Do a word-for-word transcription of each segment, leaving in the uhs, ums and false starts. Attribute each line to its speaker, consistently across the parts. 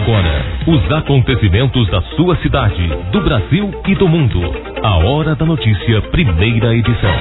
Speaker 1: agora, os acontecimentos da sua cidade, do Brasil e do mundo. A Hora da Notícia, primeira edição.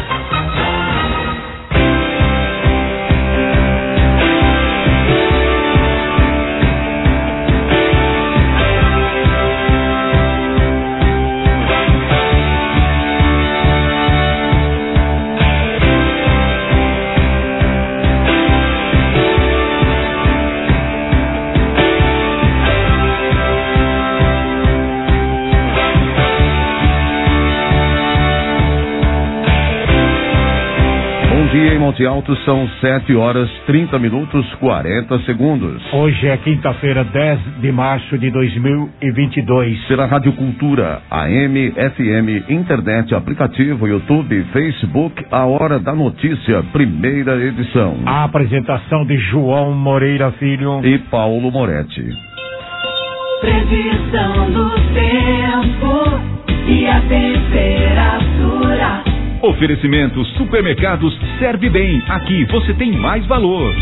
Speaker 2: Em Monte Alto são sete horas, trinta minutos, quarenta segundos.
Speaker 3: Hoje é quinta-feira, dez de março de dois mil e vinte e dois.
Speaker 2: Pela Rádio Cultura, A M, F M, internet, aplicativo, YouTube, Facebook, A Hora da Notícia, primeira edição.
Speaker 3: A apresentação de João Moreira Filho
Speaker 2: e Paulo Moretti.
Speaker 4: Previsão do tempo e a temperatura.
Speaker 5: Oferecimento Supermercados Serve Bem. Aqui você tem mais valor.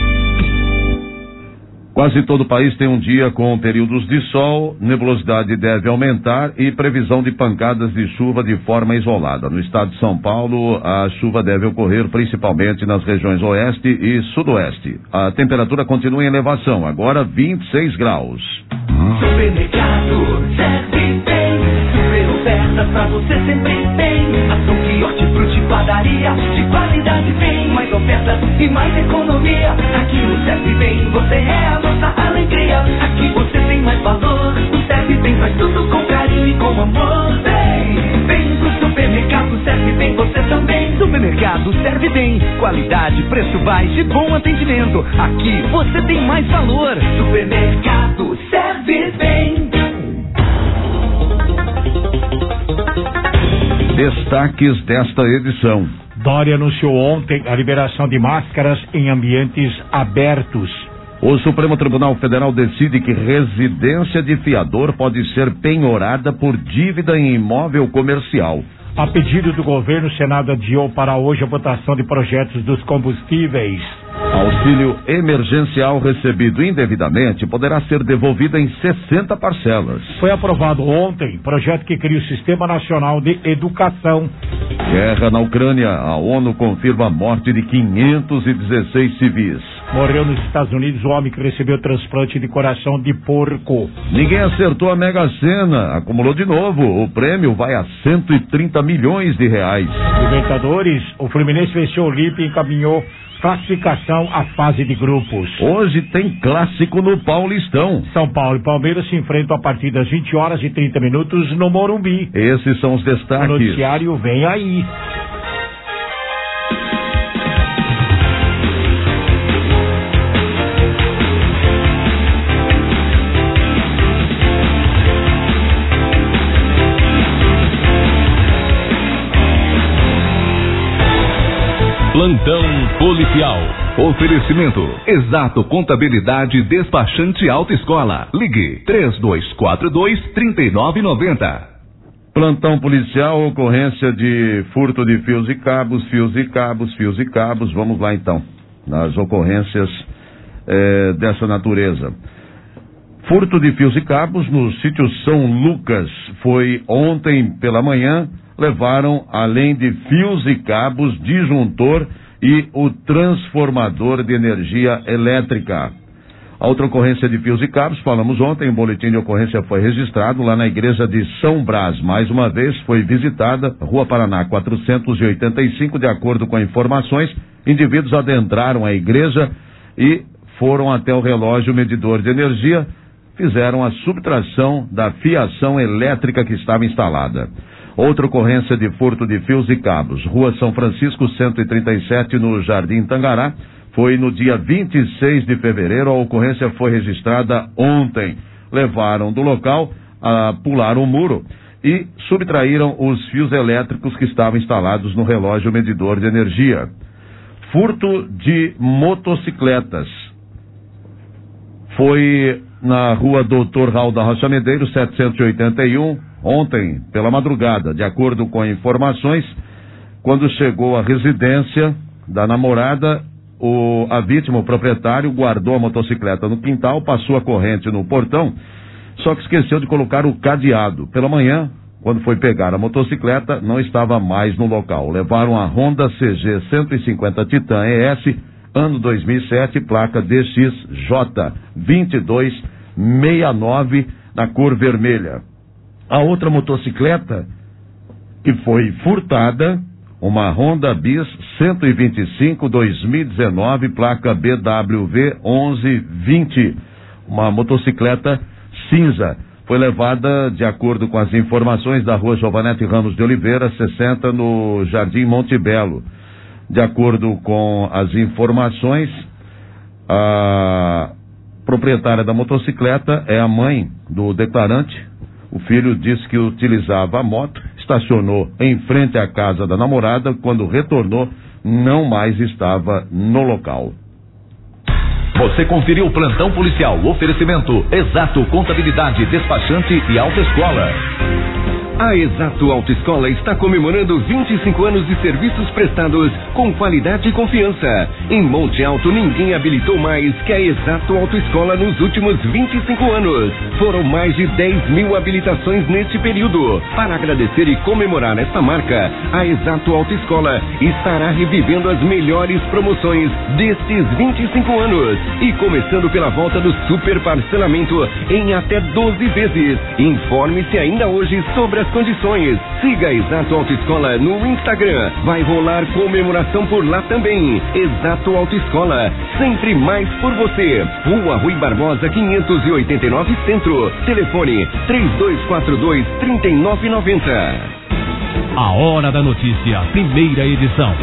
Speaker 2: Quase todo o país tem um dia com períodos de sol, nebulosidade deve aumentar e previsão de pancadas de chuva de forma isolada. No estado de São Paulo, a chuva deve ocorrer principalmente nas regiões oeste e sudoeste. A temperatura continua em elevação, agora vinte e seis graus.
Speaker 4: Supermercado Serve Bem, super ofertas pra você sempre tem. Açougue, hortifruti, padaria, de qualidade vem. Mais ofertas e mais economia. Aqui no Serve Bem, você é a nossa alegria. Aqui você tem mais valor. O Serve Bem faz tudo com carinho e com amor. Vem, vem pro supermercado Serve Bem, você também.
Speaker 5: Supermercado Serve Bem. Qualidade, preço baixo e bom atendimento. Aqui você tem mais valor.
Speaker 4: Supermercado Serve Bem.
Speaker 2: Destaques desta edição.
Speaker 3: Dória anunciou ontem a liberação de máscaras em ambientes abertos.
Speaker 2: O Supremo Tribunal Federal decide que residência de fiador pode ser penhorada por dívida em imóvel comercial.
Speaker 3: A pedido do governo, o Senado adiou para hoje a votação de projetos dos combustíveis.
Speaker 2: Auxílio emergencial recebido indevidamente poderá ser devolvido em sessenta parcelas.
Speaker 3: Foi aprovado ontem projeto que cria o Sistema Nacional de Educação.
Speaker 2: Guerra na Ucrânia. A ONU confirma a morte de quinhentos e dezesseis civis.
Speaker 3: Morreu nos Estados Unidos o homem que recebeu transplante de coração de porco.
Speaker 2: Ninguém acertou a Mega Sena. Acumulou de novo. O prêmio vai a cento e trinta milhões de reais.
Speaker 3: Libertadores, o Fluminense venceu o Olímpia e encaminhou classificação à fase de grupos.
Speaker 2: Hoje tem clássico no Paulistão.
Speaker 3: São Paulo e Palmeiras se enfrentam a partir das vinte horas e trinta minutos no Morumbi.
Speaker 2: Esses são os destaques.
Speaker 3: O noticiário vem aí.
Speaker 1: Plantão policial.
Speaker 5: Oferecimento Exato Contabilidade Despachante Autoescola. Ligue três dois quatro dois, três nove nove zero.
Speaker 2: Plantão policial, ocorrência de furto de fios e cabos, fios e cabos, fios e cabos. Vamos lá então, nas ocorrências eh, dessa natureza. Furto de fios e cabos no sítio São Lucas foi ontem pela manhã. Levaram, além de fios e cabos, disjuntor e o transformador de energia elétrica. A outra ocorrência de fios e cabos, falamos ontem, o boletim de ocorrência foi registrado lá na igreja de São Brás. Mais uma vez foi visitada, Rua Paraná quatrocentos e oitenta e cinco, de acordo com informações, indivíduos adentraram a igreja e foram até o relógio medidor de energia, fizeram a subtração da fiação elétrica que estava instalada. Outra ocorrência de furto de fios e cabos, Rua São Francisco cento e trinta e sete, no Jardim Tangará, foi no dia vinte e seis de fevereiro. A ocorrência foi registrada ontem. Levaram do local, a pularam o muro e subtraíram os fios elétricos que estavam instalados no relógio medidor de energia. Furto de motocicletas foi na Rua Doutor Raul da Rocha Medeiros, setecentos e oitenta e um, ontem, pela madrugada. De acordo com informações, quando chegou à residência da namorada, o, a vítima, o proprietário, guardou a motocicleta no quintal, passou a corrente no portão só que esqueceu de colocar o cadeado. Pela manhã, quando foi pegar a motocicleta, não estava mais no local. Levaram a Honda C G cento e cinquenta Titan E S, ano dois mil e sete, placa D X J vinte e dois sessenta e nove, na cor vermelha. A outra motocicleta que foi furtada, uma Honda Bis cento e vinte e cinco dois mil e dezenove, placa B W V onze vinte, uma motocicleta cinza. Foi levada, de acordo com as informações, da rua Giovanete Ramos de Oliveira, sessenta, no Jardim Monte Belo. De acordo com as informações, a proprietária da motocicleta é a mãe do declarante. O filho disse que utilizava a moto, estacionou em frente à casa da namorada. Quando retornou, não mais estava no local.
Speaker 1: Você conferiu o plantão policial. Oferecimento Exato Contabilidade, Despachante e Autoescola.
Speaker 6: A Exato Autoescola está comemorando vinte e cinco anos de serviços prestados com qualidade e confiança. Em Monte Alto, ninguém habilitou mais que a Exato Autoescola nos últimos vinte e cinco anos. Foram mais de dez mil habilitações neste período. Para agradecer e comemorar esta marca, a Exato Autoescola estará revivendo as melhores promoções destes vinte e cinco anos. E começando pela volta do super parcelamento em até doze vezes. Informe-se ainda hoje sobre as condições. Siga a Exato Autoescola no Instagram. Vai rolar comemoração por lá também. Exato Autoescola, sempre mais por você. Rua Rui Barbosa, quinhentos e oitenta e nove Centro. Telefone três dois quatro dois, três nove nove zero.
Speaker 1: A Hora da Notícia, primeira edição.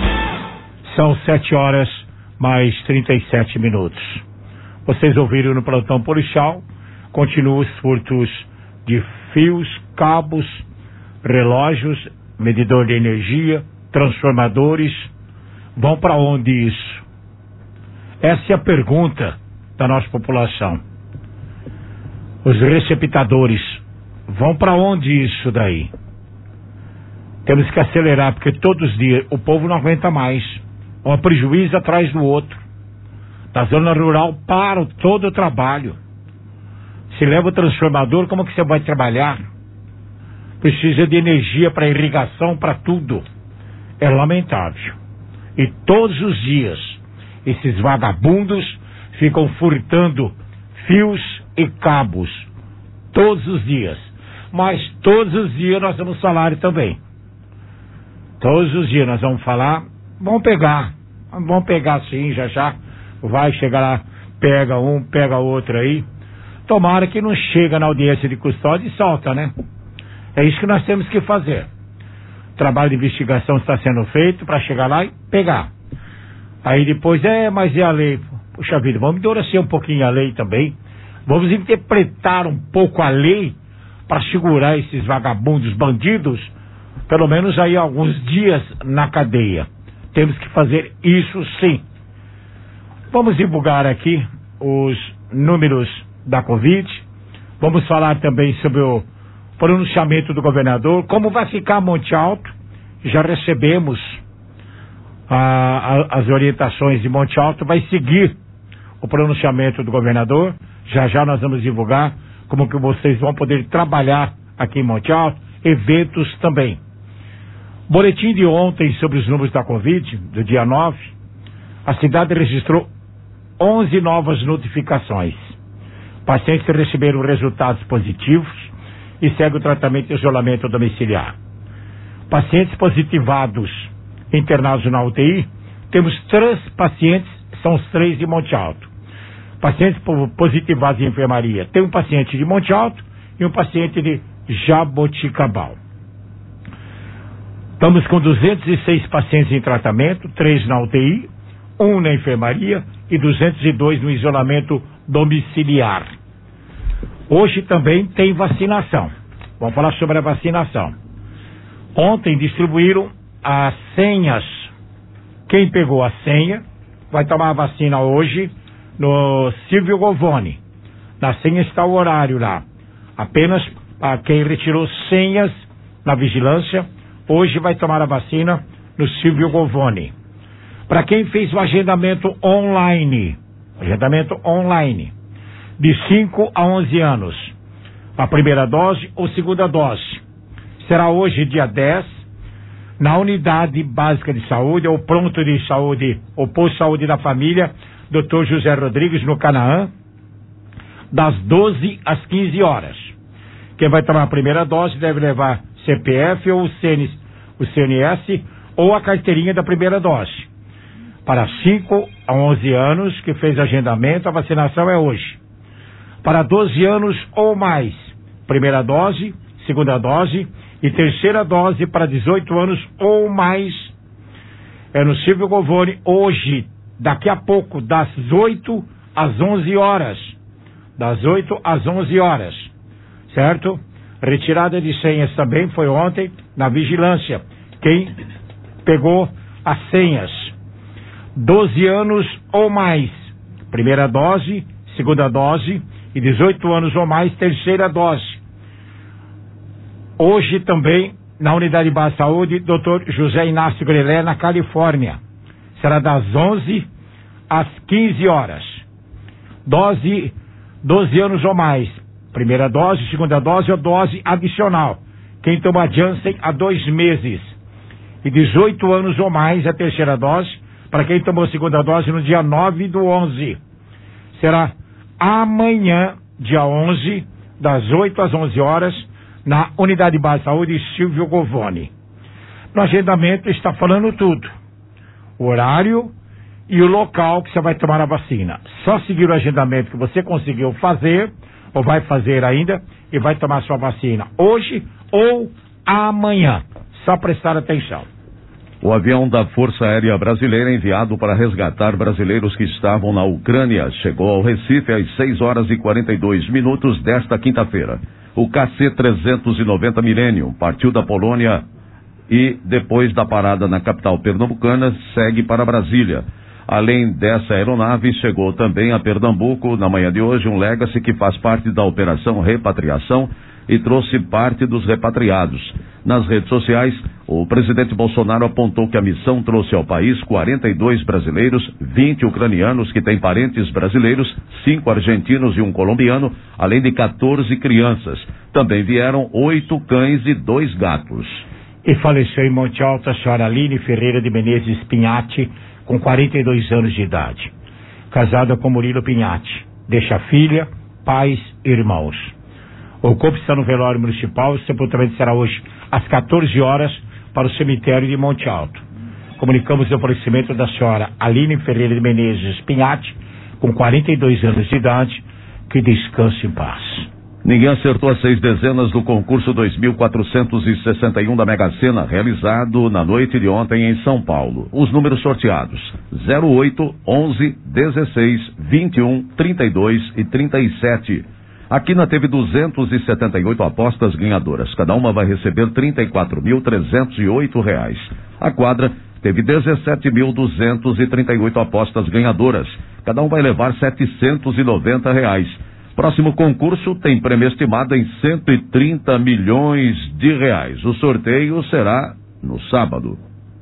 Speaker 3: São sete horas mais trinta e sete minutos. Vocês ouviram no plantão policial. Continuam os furtos de fios, cabos, relógios, medidor de energia, transformadores. Vão para onde isso? Essa é a pergunta da nossa população. Os receptadores vão para onde isso daí? Temos que acelerar, porque todos os dias o povo não aguenta mais. Um prejuízo atrás do outro. Da zona rural para todo o trabalho. Se leva o transformador, como que você vai trabalhar? Precisa de energia para irrigação, para tudo. É lamentável. E todos os dias, esses vagabundos ficam furtando fios e cabos. Todos os dias. Mas todos os dias nós temos salário também. Todos os dias nós vamos falar, vamos pegar. Vamos pegar sim, já já. Vai chegar lá, pega um, pega outro aí. Tomara que não chega na audiência de custódia e solta, né? É isso que nós temos que fazer. O trabalho de investigação está sendo feito para chegar lá e pegar. Aí depois, é, mas é a lei. Puxa vida, vamos endurecer um pouquinho a lei também. Vamos interpretar um pouco a lei para segurar esses vagabundos, bandidos, pelo menos aí alguns dias na cadeia. Temos que fazer isso sim. Vamos divulgar aqui os números da Covid. Vamos falar também sobre o pronunciamento do governador, como vai ficar Monte Alto. Já recebemos a, a, as orientações de Monte Alto, vai seguir o pronunciamento do governador. Já já nós vamos divulgar como que vocês vão poder trabalhar aqui em Monte Alto, eventos também. Boletim de ontem sobre os números da Covid, do dia nove, a cidade registrou onze novas notificações. Pacientes receberam resultados positivos e segue o tratamento de isolamento domiciliar. Pacientes positivados internados na U T I, temos três pacientes, são os três de Monte Alto. Pacientes positivados em enfermaria, tem um paciente de Monte Alto e um paciente de Jaboticabal. Estamos com duzentos e seis pacientes em tratamento, três na U T I, um na enfermaria e duzentos e dois no isolamento domiciliar. Hoje também tem vacinação. Vamos falar sobre a vacinação. Ontem distribuíram as senhas. Quem pegou a senha vai tomar a vacina hoje no Silvio Govoni. Na senha está o horário lá. Apenas para quem retirou senhas na vigilância, hoje vai tomar a vacina no Silvio Govoni. Para quem fez o agendamento online, agendamento online, de cinco a onze anos, a primeira dose ou segunda dose. Será hoje, dia dez, na Unidade Básica de Saúde, ou Pronto de Saúde, ou Posto de Saúde da Família, doutor José Rodrigues, no Canaã, das doze às quinze horas. Quem vai tomar a primeira dose deve levar C P F ou o C N, o C N S ou a carteirinha da primeira dose. Para cinco a onze anos, que fez agendamento, a vacinação é hoje. Para doze anos ou mais, primeira dose, segunda dose e terceira dose para dezoito anos ou mais. É no Silvio Govoni, hoje, daqui a pouco, das oito às onze horas. Das oito às onze horas. Certo? Retirada de senhas também foi ontem na vigilância. Quem pegou as senhas? doze anos ou mais, primeira dose, segunda dose e dezoito anos ou mais, terceira dose. Hoje também, na Unidade Básica de Saúde, doutor José Inácio Grelé, na Califórnia. Será das onze às quinze horas. Dose, doze anos ou mais, primeira dose, segunda dose ou dose adicional. Quem toma Janssen há dois meses. E dezoito anos ou mais, a terceira dose, para quem tomou a segunda dose no dia nove do onze. Será amanhã, dia onze, das oito às onze horas, na Unidade Básica de Saúde Silvio Govoni. No agendamento está falando tudo. O horário e o local que você vai tomar a vacina. Só seguir o agendamento que você conseguiu fazer, ou vai fazer ainda, e vai tomar sua vacina hoje ou amanhã. Só prestar atenção.
Speaker 2: O avião da Força Aérea Brasileira enviado para resgatar brasileiros que estavam na Ucrânia chegou ao Recife às seis horas e quarenta e dois minutos desta quinta-feira. O K C trezentos e noventa Millennium partiu da Polônia e, depois da parada na capital pernambucana, segue para Brasília. Além dessa aeronave, chegou também a Pernambuco, na manhã de hoje, um Legacy que faz parte da Operação Repatriação e trouxe parte dos repatriados. Nas redes sociais, o presidente Bolsonaro apontou que a missão trouxe ao país quarenta e dois brasileiros, vinte ucranianos que têm parentes brasileiros, cinco argentinos e um colombiano, além de quatorze crianças. Também vieram oito cães e dois gatos.
Speaker 3: E faleceu em Monte Alto a senhora Aline Ferreira de Menezes Pinhatti, com quarenta e dois anos de idade. Casada com Murilo Pinhatti. Deixa filha, pais e irmãos. O corpo está no velório municipal. O sepultamento será hoje às quatorze horas para o cemitério de Monte Alto. Comunicamos o falecimento da senhora Aline Ferreira de Menezes Pinhatti, com quarenta e dois anos de idade. Que descanse em paz.
Speaker 2: Ninguém acertou as seis dezenas do concurso dois mil quatrocentos e sessenta e um da Mega Sena, realizado na noite de ontem em São Paulo. Os números sorteados: zero oito, onze, dezesseis, vinte e um, trinta e dois e trinta e sete. A Quina teve duzentas e setenta e oito apostas ganhadoras. Cada uma vai receber trinta e quatro mil trezentos e oito reais. A Quadra teve dezessete mil duzentas e trinta e oito apostas ganhadoras. Cada um vai levar setecentos e noventa reais. Próximo concurso tem prêmio estimado em cento e trinta milhões de reais. O sorteio será no sábado.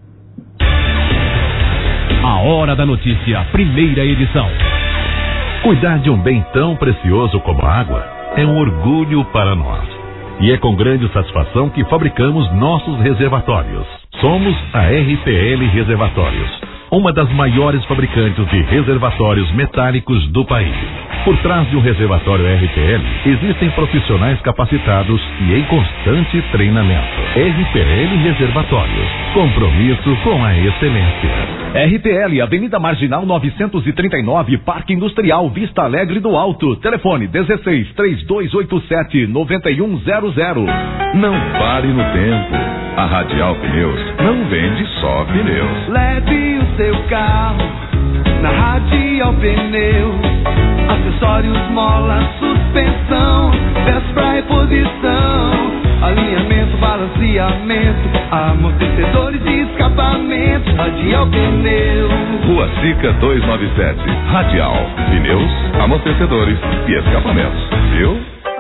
Speaker 1: A Hora da Notícia, primeira edição.
Speaker 7: Cuidar de um bem tão precioso como a água é um orgulho para nós. E é com grande satisfação que fabricamos nossos reservatórios. Somos a R P L Reservatórios, uma das maiores fabricantes de reservatórios metálicos do país. Por trás de um reservatório R P L, existem profissionais capacitados e em constante treinamento. R P L Reservatórios, compromisso com a excelência.
Speaker 5: R P L, Avenida Marginal novecentos e trinta e nove, Parque Industrial, Vista Alegre do Alto. Telefone dezesseis, três dois oito sete, nove um zero zero.
Speaker 7: Não pare no tempo. A Radial Pneus não vende só pneus.
Speaker 4: Leve o seu carro na Radial Pneus. Acessórios, mola, suspensão, peças pra reposição, alinhamento, balanceamento, amortecedores e escapamento. Radial Pneus.
Speaker 7: Rua Sica duzentos e noventa e sete. Radial Pneus, amortecedores e escapamentos. Viu?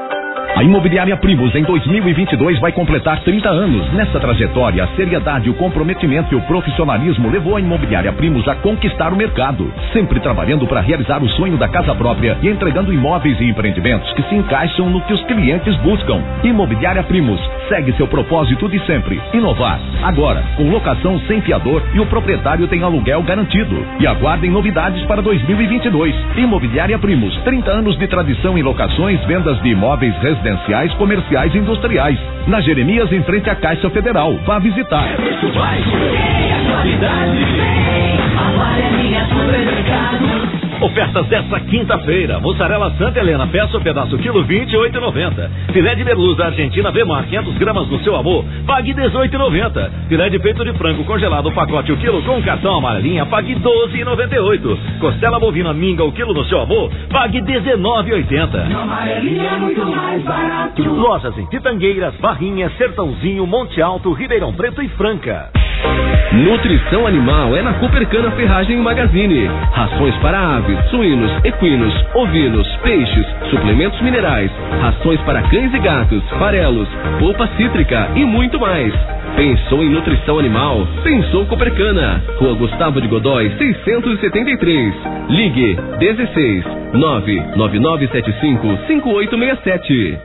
Speaker 5: A Imobiliária Primos em dois mil e vinte e dois vai completar trinta anos. Nessa trajetória, a seriedade, o comprometimento e o profissionalismo levou a Imobiliária Primos a conquistar o mercado, sempre trabalhando para realizar o sonho da casa própria e entregando imóveis e empreendimentos que se encaixam no que os clientes buscam. Imobiliária Primos segue seu propósito de sempre, inovar. Agora, com locação sem fiador e o proprietário tem aluguel garantido. E aguardem novidades para dois mil e vinte e dois. Imobiliária Primos, trinta anos de tradição em locações, vendas de imóveis residenciais, comerciais e industriais. Na Jeremias, em frente à Caixa Federal. Vá visitar.
Speaker 4: É muito mais que a qualidade. Amarelinha Supermercado.
Speaker 8: Ofertas desta quinta-feira. Mussarela Santa Helena, peça o pedaço quilo vinte e oito e noventa. Filé de merluza Argentina Vemar, quinhentas gramas no seu amor, pague dezoito e noventa. Filé de peito de frango congelado, pacote o quilo com cartão amarelinha, pague doze e noventa e oito. Costela bovina minga o quilo no seu amor, pague dezenove e oitenta.
Speaker 4: Amarelinha é muito mais barato.
Speaker 8: Lojas em Pitangueiras, Barrinha, Sertãozinho, Monte Alto, Ribeirão Preto e Franca.
Speaker 6: Nutrição animal é na Coopercana Ferragem Magazine. Rações para aves, suínos, equinos, ovinos, peixes, suplementos minerais, rações para cães e gatos, farelos, polpa cítrica e muito mais. Pensou em nutrição animal? Pensou Coopercana. Rua Gustavo de Godói, seiscentos e setenta e três. Ligue dezesseis nove nove nove sete cinco cinco oito seis sete.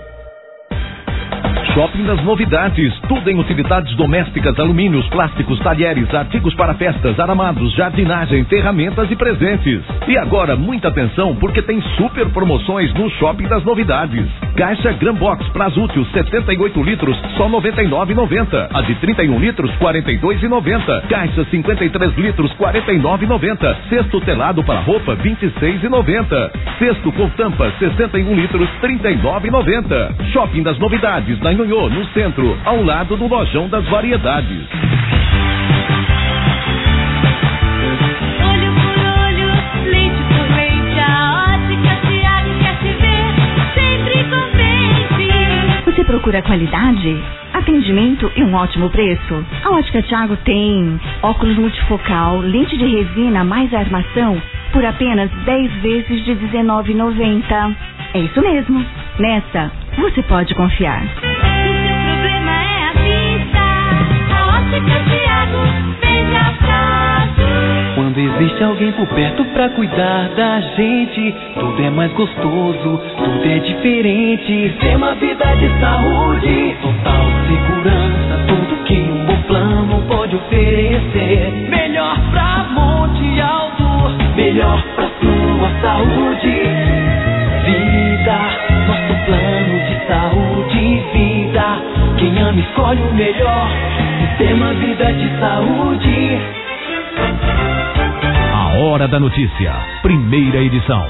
Speaker 5: Shopping das Novidades, tudo em utilidades domésticas, alumínios, plásticos, talheres, artigos para festas, aramados, jardinagem, ferramentas e presentes. E agora, muita atenção, porque tem super promoções no Shopping das Novidades. Caixa Grambox Prazútil, setenta e oito litros, só noventa e nove reais e noventa centavos. A de trinta e um litros, quarenta e dois reais e noventa centavos. Caixa cinquenta e três litros, quarenta e nove reais e noventa centavos. Cesto telado para roupa, vinte e seis reais e noventa centavos. Cesto com tampa, sessenta e um litros, trinta e nove reais e noventa centavos. Shopping das Novidades, na Nhonhô, no centro, ao lado do Lojão das Variedades.
Speaker 9: Olho por olho, leite por leite, a Ótica Thiago quer te ver sempre contente.
Speaker 10: Você procura qualidade, atendimento e um ótimo preço? A Ótica Thiago tem óculos multifocal, lente de resina mais armação por apenas dez vezes de dezenove reais e noventa centavos. É isso mesmo. Nessa, você pode confiar.
Speaker 4: Quando existe alguém por perto pra cuidar da gente, tudo é mais gostoso, tudo é diferente. Tem uma vida de saúde, total segurança, tudo que um bom plano pode oferecer. Melhor pra Monte Alto, melhor pra sua saúde. Vida, nosso plano de saúde e vida. Quem ama escolhe o melhor. Sistema Vida de Saúde.
Speaker 1: A Hora da Notícia, primeira edição.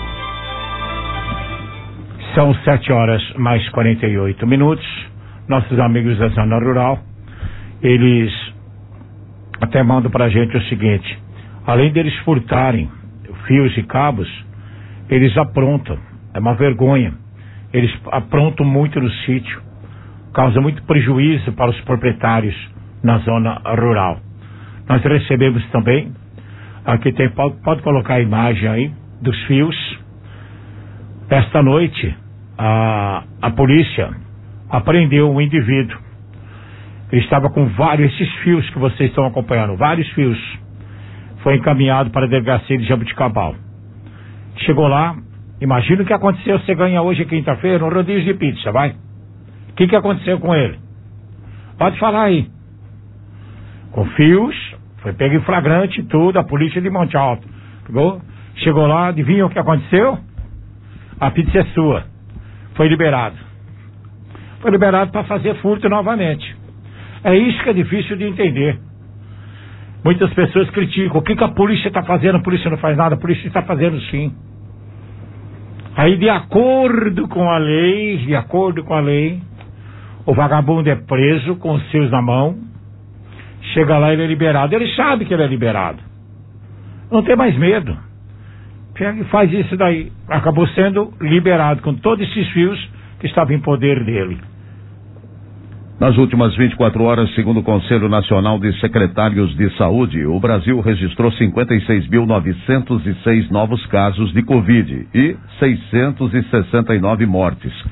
Speaker 3: São sete horas mais quarenta e oito minutos. Nossos amigos da Zona Rural, eles até mandam pra gente o seguinte: além deles furtarem fios e cabos, eles aprontam. É uma vergonha. Eles aprontam muito no sítio, causa muito prejuízo para os proprietários na zona rural. Nós recebemos também, aqui tem, pode, pode colocar a imagem aí dos fios. Esta noite a, a polícia apreendeu um indivíduo. Ele estava com vários, esses fios que vocês estão acompanhando, vários fios. Foi encaminhado para a delegacia de Jabuticabal. Chegou lá, imagina o que aconteceu. Você ganha hoje, quinta-feira, um rodízio de pizza, vai? O que, que aconteceu com ele? Pode falar aí. Com fios, foi pego em flagrante e tudo, a polícia de Monte Alto. Pegou, chegou lá, adivinha o que aconteceu? A pizza é sua. Foi liberado. Foi liberado para fazer furto novamente. É isso que é difícil de entender. Muitas pessoas criticam. O que, que a polícia está fazendo? A polícia não faz nada. A polícia está fazendo sim. Aí, de acordo com a lei, de acordo com a lei, o vagabundo é preso com os seus na mão. Chega lá, ele é liberado. Ele sabe que ele é liberado. Não tem mais medo. Pega e faz isso daí. Acabou sendo liberado com todos esses fios que estavam em poder dele.
Speaker 2: Nas últimas vinte e quatro horas, segundo o Conselho Nacional de Secretários de Saúde, o Brasil registrou cinquenta e seis mil novecentos e seis novos casos de Covid e seiscentos e sessenta e nove mortes.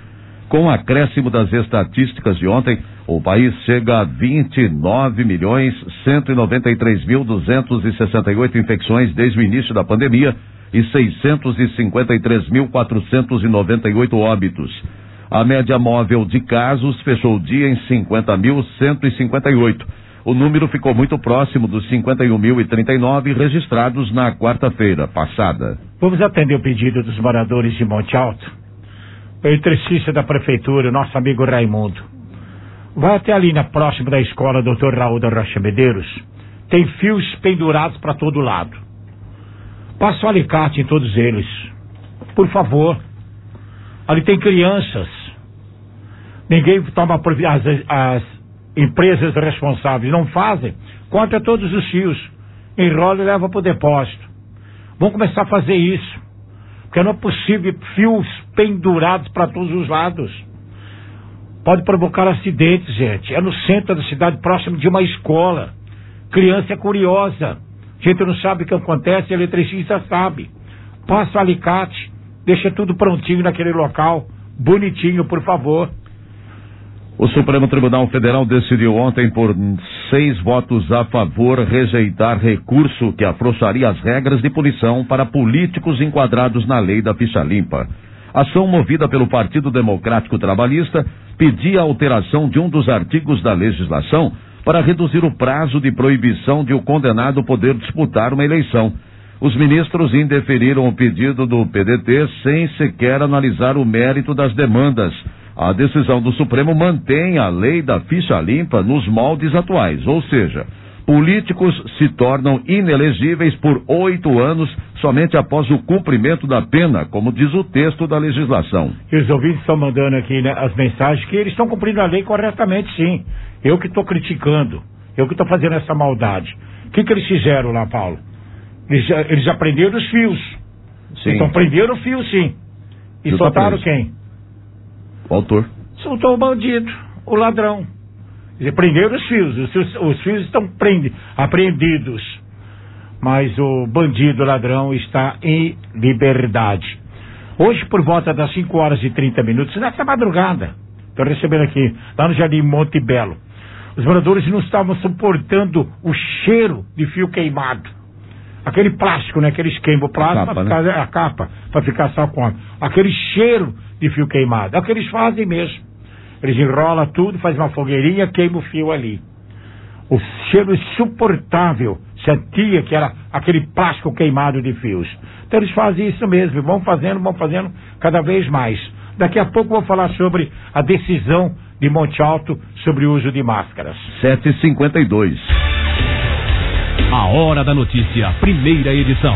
Speaker 2: Com o acréscimo das estatísticas de ontem, o país chega a vinte e nove milhões cento e noventa e três mil duzentos e sessenta e oito infecções desde o início da pandemia e seiscentos e cinquenta e três mil quatrocentos e noventa e oito óbitos. A média móvel de casos fechou o dia em cinquenta mil cento e cinquenta e oito. O número ficou muito próximo dos cinquenta e um mil e trinta e nove registrados na quarta-feira passada.
Speaker 3: Vamos atender o pedido dos moradores de Monte Alto. O eletricista da prefeitura, o nosso amigo Raimundo, vai até ali na próxima da escola doutor Raul da Rocha Medeiros. Tem fios pendurados para todo lado. Passa o alicate em todos eles. Por favor. Ali tem crianças. Ninguém toma as, as empresas responsáveis não fazem. Corta todos os fios. Enrola e leva para o depósito. Vamos começar a fazer isso. Porque não é possível fios pendurados para todos os lados. Pode provocar acidentes, gente. É no centro da cidade, próximo de uma escola. Criança é curiosa. A gente não sabe o que acontece, a eletricista sabe. Passa o alicate, deixa tudo prontinho naquele local. Bonitinho, por favor.
Speaker 2: O Supremo Tribunal Federal decidiu ontem por seis votos a favor rejeitar recurso que afrouxaria as regras de punição para políticos enquadrados na lei da ficha limpa. A ação movida pelo Partido Democrático Trabalhista pedia a alteração de um dos artigos da legislação para reduzir o prazo de proibição de o condenado poder disputar uma eleição. Os ministros indeferiram o pedido do P D T sem sequer analisar o mérito das demandas. A decisão do Supremo mantém a lei da ficha limpa nos moldes atuais, ou seja, políticos se tornam inelegíveis por oito anos somente após o cumprimento da pena, como diz o texto da legislação.
Speaker 3: E os ouvintes estão mandando aqui, né, as mensagens que eles estão cumprindo a lei corretamente, sim. Eu que estou criticando, eu que estou fazendo essa maldade. O que, que eles fizeram lá, Paulo? Eles, eles já prenderam os fios.
Speaker 2: Sim.
Speaker 3: Então prenderam o fio, sim. E
Speaker 2: Você
Speaker 3: soltaram
Speaker 2: tá
Speaker 3: quem?
Speaker 2: O autor.
Speaker 3: Soltou o bandido, o ladrão. Eles prenderam os fios, os fios, os fios estão prende, apreendidos. Mas o bandido, o ladrão, está em liberdade. Hoje, por volta das cinco horas e trinta minutos, nessa madrugada, estou recebendo aqui, lá no Jardim Monte Belo, os moradores não estavam suportando o cheiro de fio queimado. Aquele plástico, né? Aquele esquema, o plástico,
Speaker 2: capa,
Speaker 3: pra ficar,
Speaker 2: né?
Speaker 3: a capa, para ficar só com a, aquele cheiro de fio queimado. É o que eles fazem mesmo. Eles enrolam tudo, fazem uma fogueirinha, queimam o fio ali. O cheiro insuportável, sentia que era aquele plástico queimado de fios. Então eles fazem isso mesmo, vão fazendo, vão fazendo cada vez mais. Daqui a pouco eu vou falar sobre a decisão de Monte Alto sobre o uso de máscaras.
Speaker 2: sete e cinquenta e dois.
Speaker 1: A Hora da Notícia, primeira edição.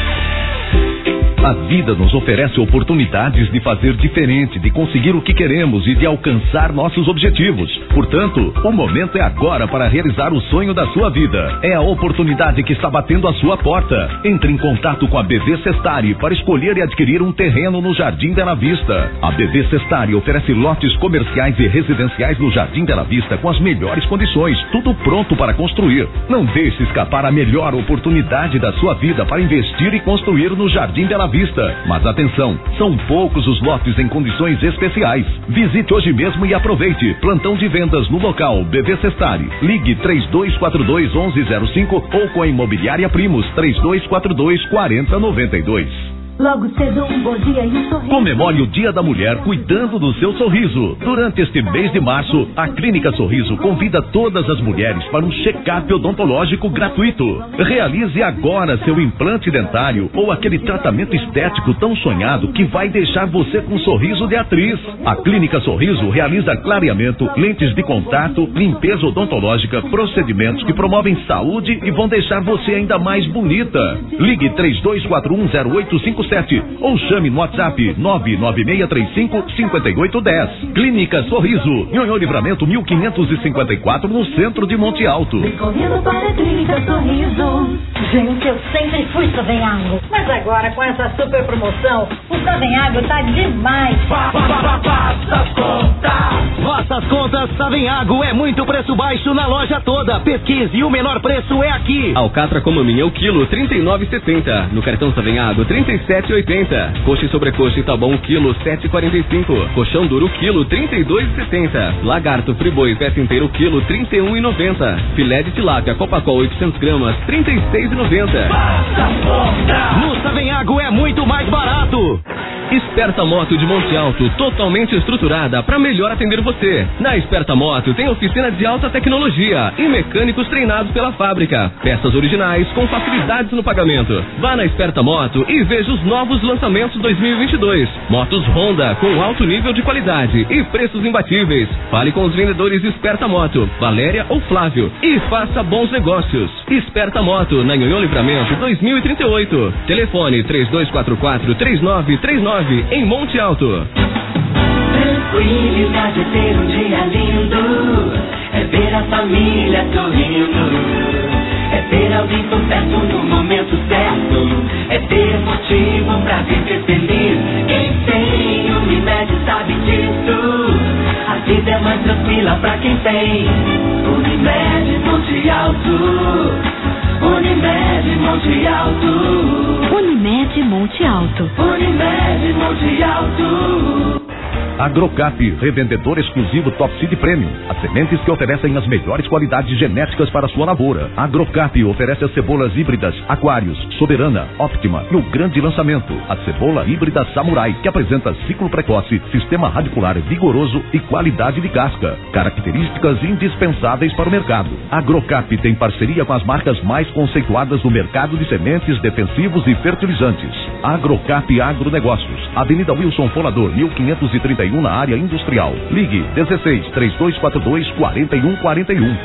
Speaker 5: A vida nos oferece oportunidades de fazer diferente, de conseguir o que queremos e de alcançar nossos objetivos. Portanto, o momento é agora para realizar o sonho da sua vida. É a oportunidade que está batendo a sua porta. Entre em contato com a B V Sestari para escolher e adquirir um terreno no Jardim Bela Vista. A B V Sestari oferece lotes comerciais e residenciais no Jardim Bela Vista com as melhores condições, tudo pronto para construir. Não deixe escapar a melhor oportunidade da sua vida para investir e construir no Jardim Bela Vista. Mas atenção, são poucos os lotes em condições especiais. Visite hoje mesmo e aproveite. Plantão de vendas no local B V Sestari. Ligue três dois quatro dois, onze zero cinco ou com a Imobiliária Primos três dois quatro dois, quatro zero nove dois.
Speaker 9: Logo cedo, um bom dia e um sorriso.
Speaker 5: Comemore o Dia da Mulher cuidando do seu sorriso. Durante este mês de março, a Clínica Sorriso convida todas as mulheres para um check-up odontológico gratuito. Realize agora seu implante dentário ou aquele tratamento estético tão sonhado que vai deixar você com um sorriso de atriz. A Clínica Sorriso realiza clareamento, lentes de contato, limpeza odontológica, procedimentos que promovem saúde e vão deixar você ainda mais bonita. Ligue três dois quatro um, zero oito cinco sete ou chame no WhatsApp nove nove seis três cinco, cinco oito um zero. Clínica Sorriso, Nhonhô Livramento mil quinhentos e cinquenta e quatro, no centro de Monte Alto.
Speaker 9: Correndo para a Clínica Sorriso. Gente, eu sempre fui Savenhago, mas agora com essa super promoção, o Savenhago tá demais.
Speaker 8: Faça as contas. Faça as contas, Savenhago é muito preço baixo na loja toda. Pesquise e o menor preço é aqui.
Speaker 11: Alcatra com maminha o quilo, trinta e nove e setenta. No cartão Savenhago, trinta e sete sete e oitenta. Coxa e sobrecoxa e tá bom quilo sete e quarenta e cinco. Colchão duro quilo trinta e dois e setenta. Lagarto friboi peça inteiro quilo trinta e um e noventa. Filé de tilápia Copacol oitocentos gramas trinta e seis e noventa.
Speaker 8: No Savenhago é muito mais barato.
Speaker 11: Esperta Moto de Monte Alto, totalmente estruturada para melhor atender você. Na Esperta Moto tem oficina de alta tecnologia e mecânicos treinados pela fábrica. Peças originais com facilidades no pagamento. Vá na Esperta Moto e veja os novos lançamentos dois mil e vinte e dois. Motos Honda com alto nível de qualidade e preços imbatíveis. Fale com os vendedores Esperta Moto, Valéria ou Flávio, e faça bons negócios. Esperta Moto, na Nhonhô Livramento dois mil e trinta e oito. Telefone três dois quatro quatro, três nove três nove em Monte Alto.
Speaker 4: Tranquilidade é ter um dia lindo, é ver a família sorrindo, é ter alguém por perto no momento certo, é ter motivo pra viver feliz. Quem tem Unimed sabe disso, a vida é mais tranquila pra quem tem Unimed Monte Alto. Unimed Monte Alto.
Speaker 10: Unimed Monte Alto.
Speaker 4: Unimed Monte Alto.
Speaker 5: Agrocap, revendedor exclusivo Top Seed Premium. As sementes que oferecem as melhores qualidades genéticas para sua lavoura. Agrocap oferece as cebolas híbridas Aquários, Soberana, Optima e o grande lançamento, a cebola híbrida Samurai, que apresenta ciclo precoce, sistema radicular vigoroso e qualidade de casca. Características indispensáveis para o mercado. Agrocap tem parceria com as marcas mais conceituadas do mercado de sementes, defensivos e fertilizantes. Agrocap Agronegócios, Avenida Wilson Folador, mil quinhentos e trinta e um, na área industrial. Ligue dezesseis, três dois quatro dois, quatro um quatro um.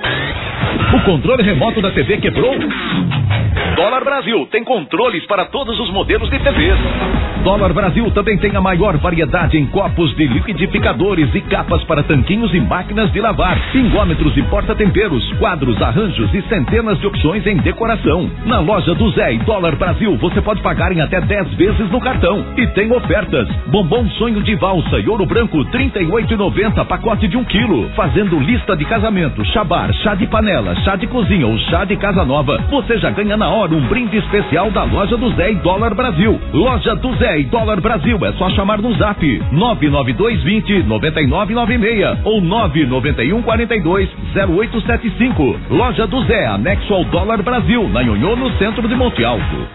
Speaker 7: O controle remoto da T V quebrou? Dólar Brasil tem controles para todos os modelos de T Vs.
Speaker 5: Dólar Brasil também tem a maior variedade em copos de liquidificadores e capas para tanquinhos e máquinas de lavar, pingômetros e porta-temperos, quadros, arranjos e centenas de opções em decoração. Na loja do Zé e Dólar Brasil você pode pagar em até dez vezes no cartão. E tem ofertas: bombom sonho de valsa e ouro branco trinta e oito reais e noventa centavos, pacote de um quilo. Fazendo lista de casamento, chá bar, chá de panela, chá de cozinha ou chá de casa nova, você já ganha na hora um brinde especial da loja do Zé e Dólar Brasil. Loja do Zé e Dólar Brasil, é só chamar no zap nove nove dois dois zero, nove nove nove seis ou nove nove um quatro dois, zero oito sete cinco. Loja do Zé, anexo ao Dólar Brasil, na Nhonhô, no centro de Monte Alto.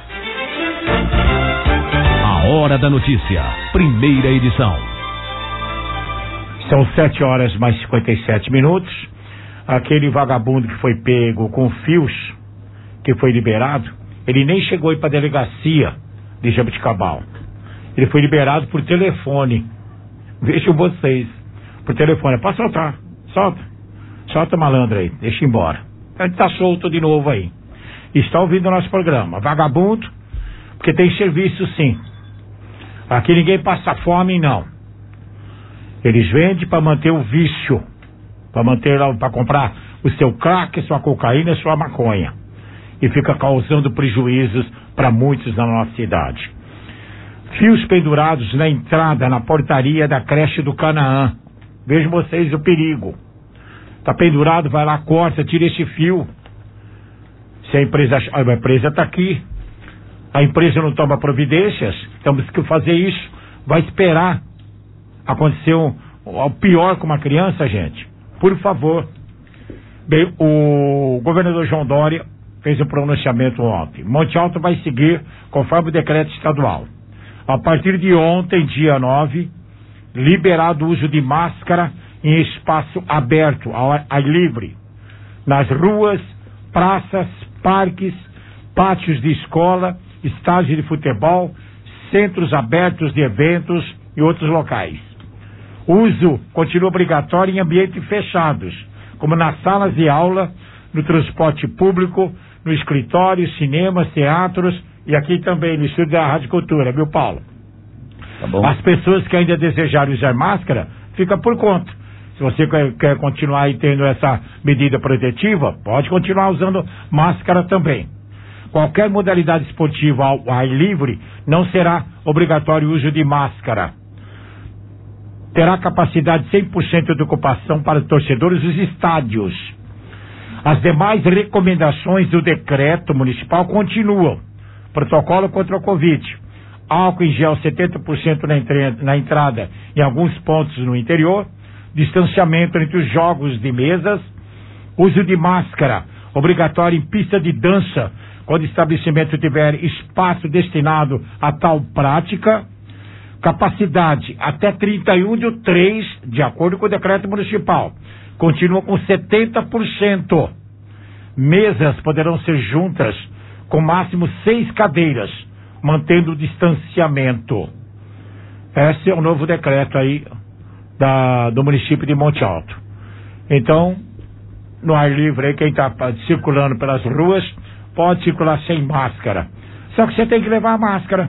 Speaker 1: A Hora da Notícia, primeira edição.
Speaker 3: São sete horas mais cinquenta e sete minutos. Aquele vagabundo que foi pego com fios, que foi liberado, ele nem chegou aí para a delegacia de Jabuticabal. Ele foi liberado por telefone. Vejam vocês, por telefone. É para soltar, solta, solta malandro aí, deixa embora. Ele está solto de novo aí. Está ouvindo o nosso programa. Vagabundo, porque tem serviço sim. Aqui ninguém passa fome, não. Eles vendem para manter o vício, para manter lá, para comprar o seu crack, sua cocaína, sua maconha. E fica causando prejuízos para muitos na nossa cidade. Fios pendurados na entrada, na portaria da creche do Canaã. Vejam vocês o perigo. Está pendurado, vai lá, corta, tira esse fio. Se a empresa, a empresa está aqui, a empresa não toma providências, temos que fazer isso. Vai esperar acontecer o, o pior com uma criança, gente? Por favor. Bem, o governador João Dória fez um pronunciamento ontem. Monte Alto vai seguir conforme o decreto estadual. A partir de ontem, dia nove, liberado o uso de máscara em espaço aberto, ao ar livre, nas ruas, praças, parques, pátios de escola, estádios de futebol, centros abertos de eventos e outros locais. O uso continua obrigatório em ambientes fechados, como nas salas de aula, no transporte público, no escritório, cinemas, teatros e aqui também no estúdio da Rádio Cultura, viu, Paulo?
Speaker 2: Tá bom.
Speaker 3: As pessoas que ainda desejarem usar máscara, fica por conta. Se você quer, quer continuar aí tendo essa medida protetiva, pode continuar usando máscara também. Qualquer modalidade esportiva ao ar livre não será obrigatório o uso de máscara. Terá capacidade cem por cento de ocupação para torcedores dos estádios. As demais recomendações do decreto municipal continuam. Protocolo contra o Covid. álcool em gel setenta por cento na, entre... na entrada em alguns pontos no interior, distanciamento entre os jogos de mesas, uso de máscara obrigatório em pista de dança, quando o estabelecimento tiver espaço destinado a tal prática, capacidade até trinta e um de três, de acordo com o decreto municipal, continua com setenta por cento. Mesas poderão ser juntas com máximo seis cadeiras, mantendo o distanciamento. Esse é o novo decreto aí da, do município de Monte Alto. Então, no ar livre aí, quem está circulando pelas ruas pode circular sem máscara. Só que você tem que levar a máscara.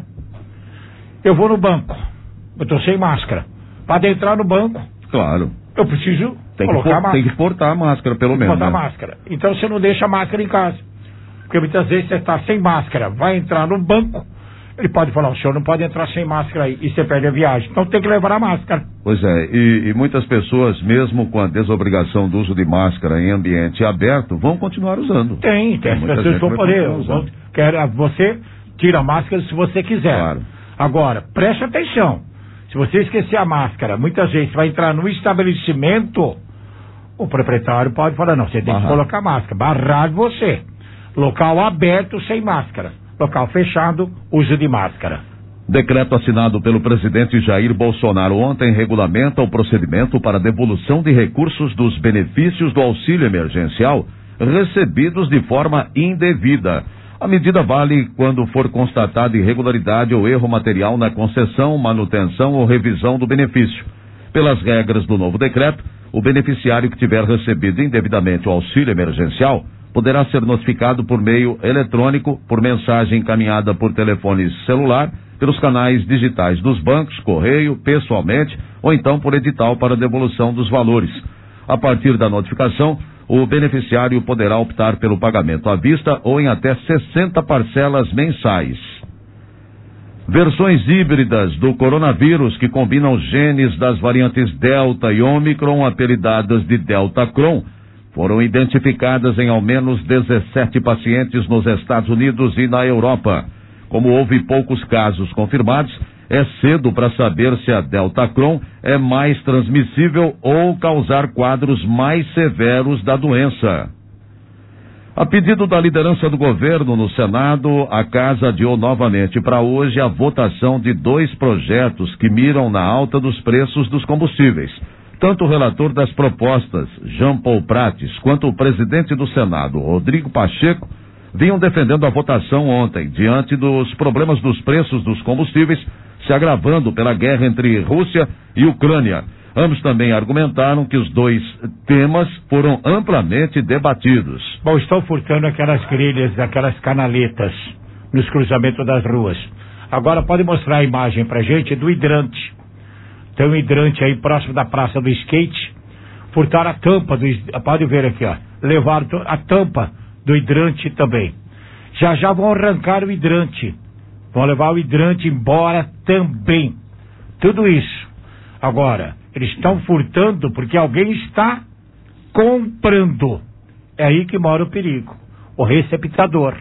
Speaker 3: Eu vou no banco, eu estou sem máscara. Para entrar no banco,
Speaker 2: claro,
Speaker 3: eu preciso
Speaker 2: tem
Speaker 3: colocar
Speaker 2: que,
Speaker 3: a máscara.
Speaker 2: Tem que portar a máscara, pelo menos.
Speaker 3: Portar
Speaker 2: né?
Speaker 3: a máscara. Então você não deixa a máscara em casa. Porque muitas vezes você está sem máscara, vai entrar no banco, ele pode falar, o senhor não pode entrar sem máscara aí, e você perde a viagem. Então tem que levar a máscara.
Speaker 2: Pois é, e, e muitas pessoas, mesmo com a desobrigação do uso de máscara em ambiente aberto, vão continuar usando.
Speaker 3: Tem, tem, as pessoas vão poder. Vão, quer, você tira a máscara se você quiser.
Speaker 2: Claro.
Speaker 3: Agora, preste atenção. Se você esquecer a máscara, muitas vezes vai entrar no estabelecimento, o proprietário pode falar, não, você tem Barrar. que colocar máscara, barrar você. Local aberto sem máscara. Local fechado, uso de máscara.
Speaker 2: Decreto assinado pelo presidente Jair Bolsonaro ontem regulamenta o procedimento para devolução de recursos dos benefícios do auxílio emergencial recebidos de forma indevida. A medida vale quando for constatada irregularidade ou erro material na concessão, manutenção ou revisão do benefício. Pelas regras do novo decreto, o beneficiário que tiver recebido indevidamente o auxílio emergencial poderá ser notificado por meio eletrônico, por mensagem encaminhada por telefone celular, pelos canais digitais dos bancos, correio, pessoalmente, ou então por edital para devolução dos valores. A partir da notificação, o beneficiário poderá optar pelo pagamento à vista ou em até sessenta parcelas mensais. Versões híbridas do coronavírus que combinam genes das variantes Delta e Ômicron, apelidadas de Deltacron, foram identificadas em ao menos dezessete pacientes nos Estados Unidos e na Europa. Como houve poucos casos confirmados, é cedo para saber se a Deltacron é mais transmissível ou causar quadros mais severos da doença. A pedido da liderança do governo no Senado, a Casa adiou novamente para hoje a votação de dois projetos que miram na alta dos preços dos combustíveis. Tanto o relator das propostas, Jean Paul Prates, quanto o presidente do Senado, Rodrigo Pacheco, vinham defendendo a votação ontem, diante dos problemas dos preços dos combustíveis se agravando pela guerra entre Rússia e Ucrânia. Ambos também argumentaram que os dois temas foram amplamente debatidos.
Speaker 3: Bom, estão furtando aquelas grelhas, aquelas canaletas nos cruzamentos das ruas. Agora pode mostrar a imagem pra gente do hidrante. Tem um hidrante aí próximo da Praça do Skate. Furtaram a tampa do... Pode ver aqui, ó. Levaram a tampa do hidrante também. Já já vão arrancar o hidrante. Vão levar o hidrante embora também. Tudo isso. Agora, eles estão furtando porque alguém está comprando. É aí que mora o perigo. O receptador.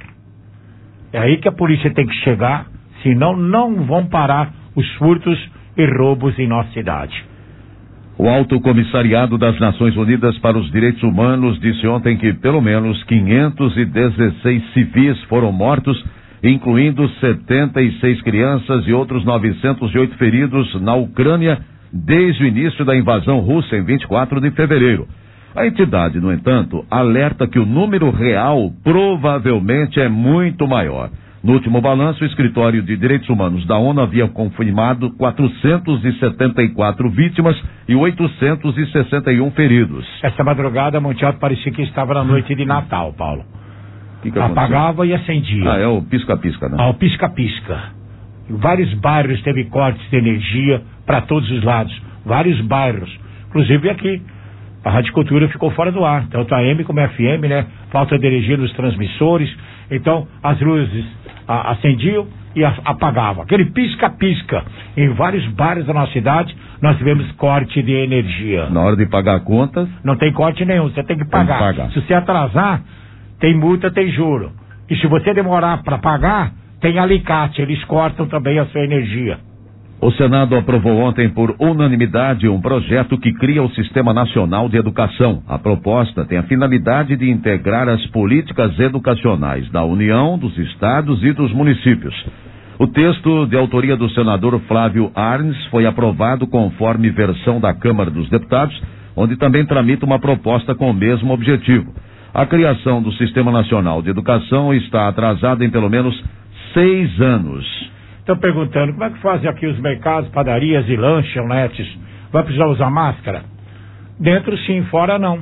Speaker 3: É aí que a polícia tem que chegar, senão não vão parar os furtos e roubos em nossa cidade.
Speaker 2: O Alto Comissariado das Nações Unidas para os Direitos Humanos disse ontem que pelo menos quinhentos e dezesseis civis foram mortos, incluindo setenta e seis crianças e outros novecentos e oito feridos na Ucrânia desde o início da invasão russa em vinte e quatro de fevereiro. A entidade, no entanto, alerta que o número real provavelmente é muito maior. No último balanço, o Escritório de Direitos Humanos da ONU havia confirmado quatrocentas e setenta e quatro vítimas e oitocentos e sessenta e um feridos.
Speaker 3: Essa madrugada, Monte Alto parecia que estava na noite de Natal, Paulo.
Speaker 2: Que que
Speaker 3: Apagava e acendia.
Speaker 2: Ah, é o pisca-pisca, né?
Speaker 3: Ah, o pisca-pisca. Em vários bairros teve cortes de energia para todos os lados. Vários bairros. Inclusive aqui. A Rádio Cultura ficou fora do ar, tanto a A M como a F M, né? Falta de energia nos transmissores. Então, as luzes a, acendiam e a, apagavam. Aquele pisca-pisca. Em vários bairros da nossa cidade, nós tivemos corte de energia.
Speaker 2: Na hora de pagar a conta?
Speaker 3: Não tem corte nenhum, você tem que pagar.
Speaker 2: Tem que pagar.
Speaker 3: Se você atrasar, tem multa, tem juro. E se você demorar para pagar, tem alicate, eles cortam também a sua energia.
Speaker 2: O Senado aprovou ontem por unanimidade um projeto que cria o Sistema Nacional de Educação. A proposta tem a finalidade de integrar as políticas educacionais da União, dos estados e dos municípios. O texto, de autoria do senador Flávio Arnes, foi aprovado conforme versão da Câmara dos Deputados, onde também tramita uma proposta com o mesmo objetivo. A criação do Sistema Nacional de Educação está atrasada em pelo menos seis anos.
Speaker 3: Estão perguntando como é que fazem aqui os mercados, padarias e lanchonetes. Vai precisar usar máscara? Dentro sim, fora não.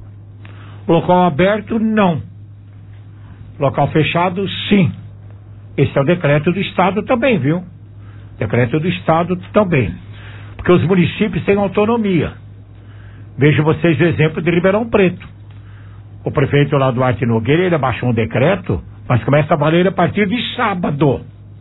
Speaker 3: Local aberto, não. Local fechado, sim. Esse é o decreto do Estado também, viu? Decreto do Estado também. Porque os municípios têm autonomia. Vejo vocês o exemplo de Ribeirão Preto. O prefeito lá, Duarte Nogueira, ele abaixou um decreto, mas começa a valer a partir de sábado.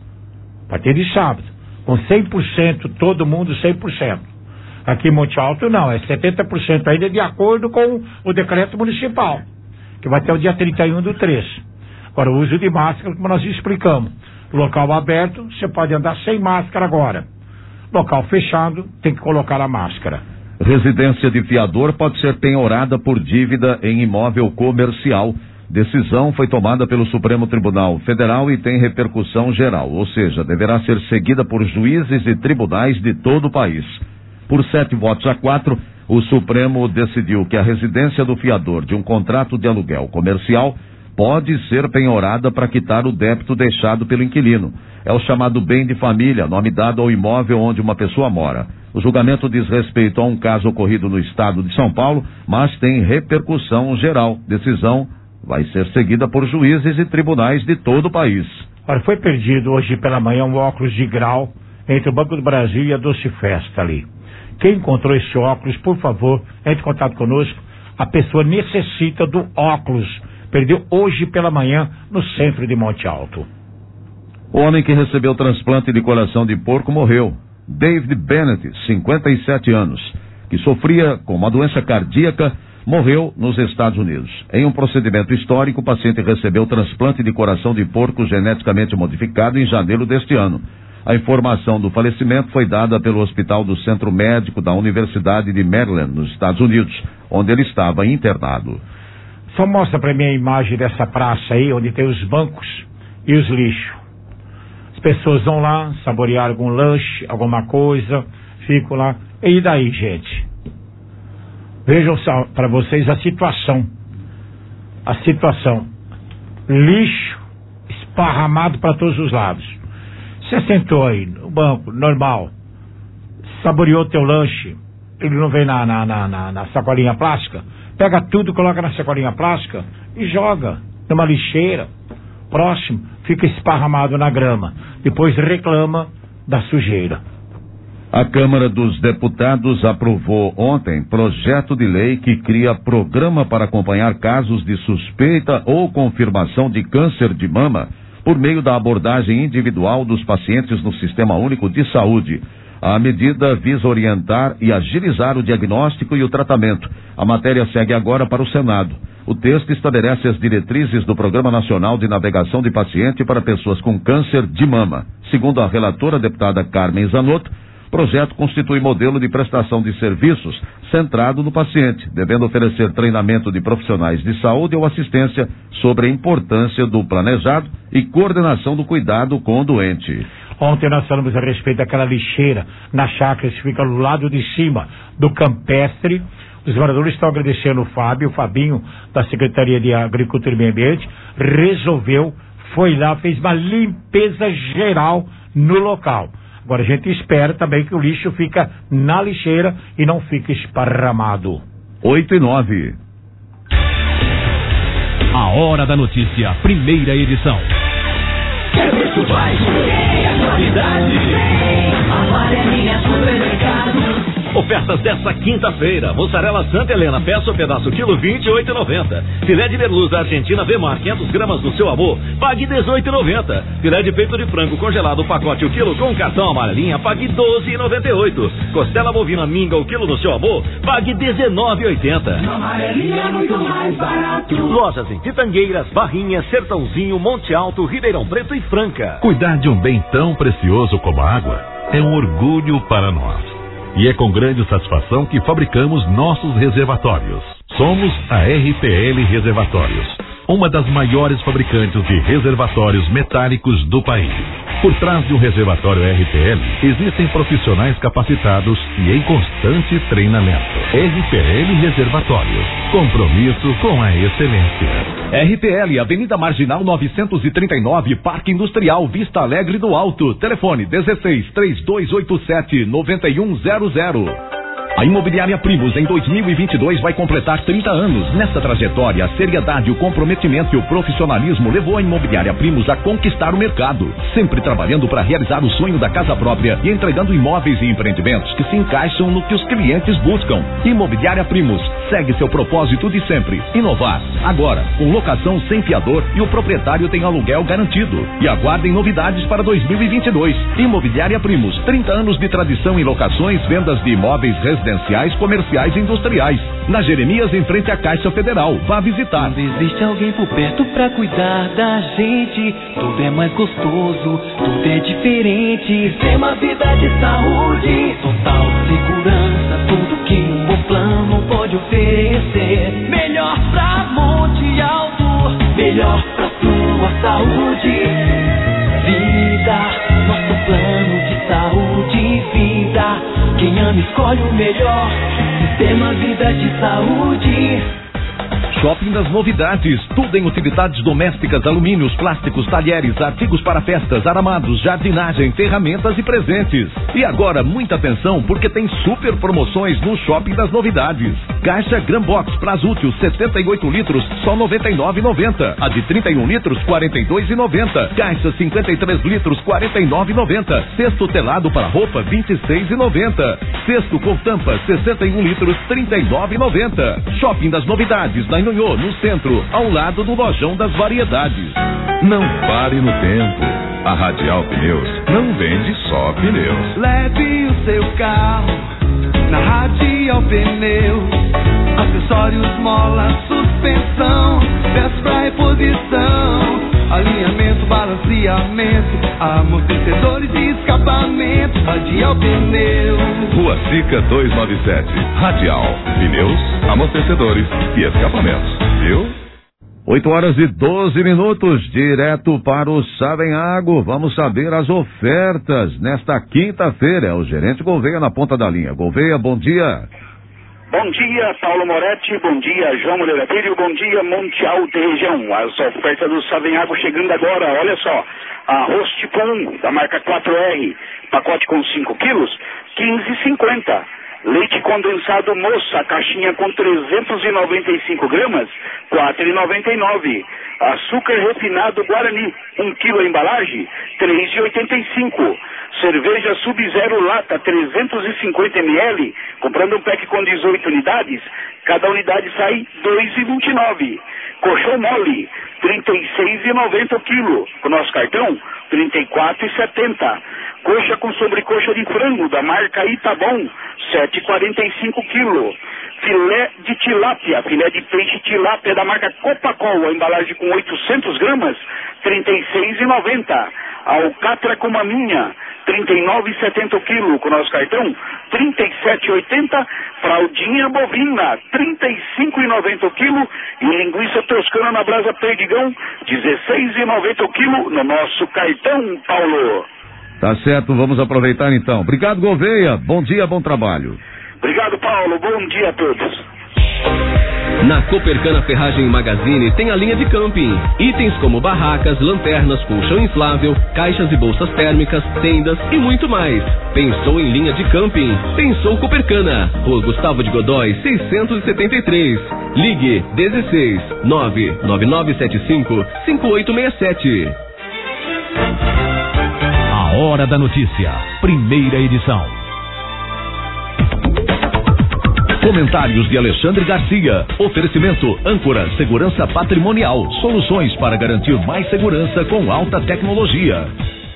Speaker 3: A partir de sábado. Com cem por cento, todo mundo cem por cento. Aqui em Monte Alto não, é setenta por cento ainda de acordo com o decreto municipal, que vai até o dia trinta e um do três. Agora, o uso de máscara, como nós explicamos. Local aberto, você pode andar sem máscara agora. Local fechado, tem que colocar a máscara.
Speaker 2: Residência de fiador pode ser penhorada por dívida em imóvel comercial. Decisão foi tomada pelo Supremo Tribunal Federal e tem repercussão geral, ou seja, deverá ser seguida por juízes e tribunais de todo o país. Por sete votos a quatro, o Supremo decidiu que a residência do fiador de um contrato de aluguel comercial pode ser penhorada para quitar o débito deixado pelo inquilino. É o chamado bem de família, nome dado ao imóvel onde uma pessoa mora. O julgamento diz respeito a um caso ocorrido no estado de São Paulo, mas tem repercussão geral. Decisão vai ser seguida por juízes e tribunais de todo o país.
Speaker 3: Olha, foi perdido hoje pela manhã um óculos de grau entre o Banco do Brasil e a Doce Festa ali. Quem encontrou esse óculos, por favor, entre em contato conosco. A pessoa necessita do óculos. Perdeu hoje pela manhã no centro de Monte Alto.
Speaker 2: O homem que recebeu transplante de coração de porco morreu. David Bennett, cinquenta e sete anos, que sofria com uma doença cardíaca, morreu nos Estados Unidos. Em um procedimento histórico, o paciente recebeu transplante de coração de porco geneticamente modificado em janeiro deste ano. A informação do falecimento foi dada pelo Hospital do Centro Médico da Universidade de Maryland, nos Estados Unidos, onde ele estava internado.
Speaker 3: Só mostra para mim a imagem dessa praça aí, onde tem os bancos e os lixos. As pessoas vão lá, saborear algum lanche, alguma coisa, ficam lá. E daí, gente? Vejam para vocês a situação. A situação. Lixo esparramado para todos os lados. Você sentou aí no banco, normal, saboreou teu lanche, ele não vem na, na, na, na, na sacolinha plástica? Pega tudo, coloca na sacolinha plástica e joga numa lixeira. Próximo, fica esparramado na grama. Depois reclama da sujeira.
Speaker 2: A Câmara dos Deputados aprovou ontem projeto de lei que cria programa para acompanhar casos de suspeita ou confirmação de câncer de mama por meio da abordagem individual dos pacientes no Sistema Único de Saúde. A medida visa orientar e agilizar o diagnóstico e o tratamento. A matéria segue agora para o Senado. O texto estabelece as diretrizes do Programa Nacional de Navegação de Paciente para pessoas com câncer de mama. Segundo a relatora deputada Carmen Zanotto, o projeto constitui modelo de prestação de serviços centrado no paciente, devendo oferecer treinamento de profissionais de saúde ou assistência sobre a importância do planejado e coordenação do cuidado com o doente.
Speaker 3: Ontem nós falamos a respeito daquela lixeira na chácara que fica do lado de cima do campestre. Os moradores estão agradecendo o Fábio, o Fabinho, da Secretaria de Agricultura e Meio Ambiente, resolveu, foi lá, fez uma limpeza geral no local. Agora a gente espera também que o lixo fica na lixeira e não fica esparramado.
Speaker 2: oito e nove.
Speaker 1: A Hora da Notícia, primeira edição.
Speaker 4: É preço baixo, é qualidade. Amarelinha Supermercados.
Speaker 8: Oferta ofertas dessa quinta-feira. Mussarela Santa Helena, peça o pedaço quilo vinte e oito e noventa. Filé de merluza Argentina Vemar, quinhentas gramas do seu amor, pague dezoito e noventa. Filé de peito de frango congelado, pacote o quilo com cartão amarelinha, pague doze e noventa e oito. Costela bovina minga, o quilo do seu amor, pague dezenove e oitenta.
Speaker 4: Amarelinha é muito mais barato.
Speaker 8: Lojas em Pitangueiras, Barrinha, Sertãozinho, Monte Alto, Ribeirão Preto e Franca.
Speaker 7: Cuidar de um bem tão precioso como a água é um orgulho para nós. E é com grande satisfação que fabricamos nossos reservatórios. Somos a R P L Reservatórios, uma das maiores fabricantes de reservatórios metálicos do país. Por trás de um reservatório R P L, existem profissionais capacitados e em constante treinamento. R P L Reservatórios, compromisso com a excelência.
Speaker 5: R P L, Avenida Marginal novecentos e trinta e nove, Parque Industrial, Vista Alegre do Alto. Telefone dezesseis, três dois oito sete, nove um zero zero. A Imobiliária Primos em dois mil e vinte e dois vai completar trinta anos. Nessa trajetória, a seriedade, o comprometimento e o profissionalismo levou a Imobiliária Primos a conquistar o mercado, sempre trabalhando para realizar o sonho da casa própria e entregando imóveis e empreendimentos que se encaixam no que os clientes buscam. Imobiliária Primos segue seu propósito de sempre, inovar. Agora, com locação sem fiador e o proprietário tem aluguel garantido. E aguardem novidades para dois mil e vinte e dois. Imobiliária Primos, trinta anos de tradição em locações, vendas de imóveis residenciais, comerciais e industriais. Na Jeremias, em frente à Caixa Federal. Vá visitar.
Speaker 4: Quando existe alguém por perto pra cuidar da gente, tudo é mais gostoso, tudo é diferente. Tem uma vida de saúde, total segurança, tudo que um bom plano pode oferecer. Melhor pra Monte Alto, melhor pra sua saúde. Vida, nosso plano de saúde e vida. Quem ama escolhe o melhor. Sistema Vida de Saúde.
Speaker 5: Shopping das Novidades, tudo em utilidades domésticas, alumínios, plásticos, talheres, artigos para festas, aramados, jardinagem, ferramentas e presentes. E agora, muita atenção, porque tem super promoções no Shopping das Novidades. Caixa Grambox prazo útil setenta e oito litros, só noventa e nove reais e noventa centavos. A de trinta e um litros, quarenta e dois reais e noventa centavos. Caixa cinquenta e três litros, quarenta e nove reais e noventa centavos. Cesto telado para roupa, vinte e seis reais e noventa centavos. Cesto com tampa, sessenta e um litros, trinta e nove reais e noventa centavos. Shopping das Novidades, na Inhonhô, no centro, ao lado do Lojão das Variedades.
Speaker 12: Não pare no tempo. A Radial Pneus não vende só pneus.
Speaker 4: Leve o seu carro na Radial Pneus. Acessórios, mola, suspensão, peças pra reposição, alinhamento, balanceamento, amortecedores e escapamento. Radial Pneus.
Speaker 12: Rua Sica duzentos e noventa e sete. Radial Pneus, amortecedores e escapamentos. Viu?
Speaker 2: oito horas e doze minutos, direto para o Savenhago. Vamos saber as ofertas nesta quinta-feira. É o gerente Gouveia na ponta da linha. Gouveia, bom dia.
Speaker 13: Bom dia, Paulo Moretti, bom dia, João Moreira Filho, bom dia, Monte Alto e região. As ofertas do Savenhago chegando agora, olha só. Arroz tipo um, da marca quatro R, pacote com cinco quilos, quinze reais e cinquenta centavos. Leite condensado Moça, caixinha com trezentos e noventa e cinco gramas, quatro reais e noventa e nove centavos. Açúcar refinado Guarani, um quilo a embalagem, três reais e oitenta e cinco centavos. Cerveja Sub-Zero lata, trezentos e cinquenta mililitros, comprando um pack com dezoito unidades, cada unidade sai dois reais e vinte e nove centavos. Colchão mole, trinta e seis reais e noventa centavos o quilo, com nosso cartão, trinta e quatro reais e setenta centavos. Coxa com sobrecoxa de frango, da marca Itabom, sete reais e quarenta e cinco centavos o quilo. Filé de tilápia, filé de peixe tilápia da marca Copacol, a embalagem com oitocentos gramas, trinta e seis reais e noventa centavos. Alcatra com maminha, trinta e nove reais e setenta centavos o quilo, com nosso cartão, trinta e sete reais e oitenta centavos. Fraldinha bovina, trinta e cinco reais e noventa centavos o quilo. E linguiça toscana na brasa Perdigão, dezesseis reais e noventa centavos o quilo, no nosso cartão, Paulo.
Speaker 2: Tá certo, vamos aproveitar então. Obrigado, Gouveia. Bom dia, bom trabalho.
Speaker 13: Obrigado, Paulo. Bom dia a todos.
Speaker 11: Na Copercana Ferragem Magazine tem a linha de camping. Itens como barracas, lanternas, colchão inflável, caixas e bolsas térmicas, tendas e muito mais. Pensou em linha de camping? Pensou Copercana. Rua Gustavo de Godói, seiscentos e setenta e três. Ligue dezesseis, nove nove nove sete cinco, cinco oito seis sete.
Speaker 1: A Hora da Notícia, primeira edição.
Speaker 5: Comentários de Alexandre Garcia. Oferecimento âncora, segurança patrimonial. Soluções para garantir mais segurança com alta tecnologia.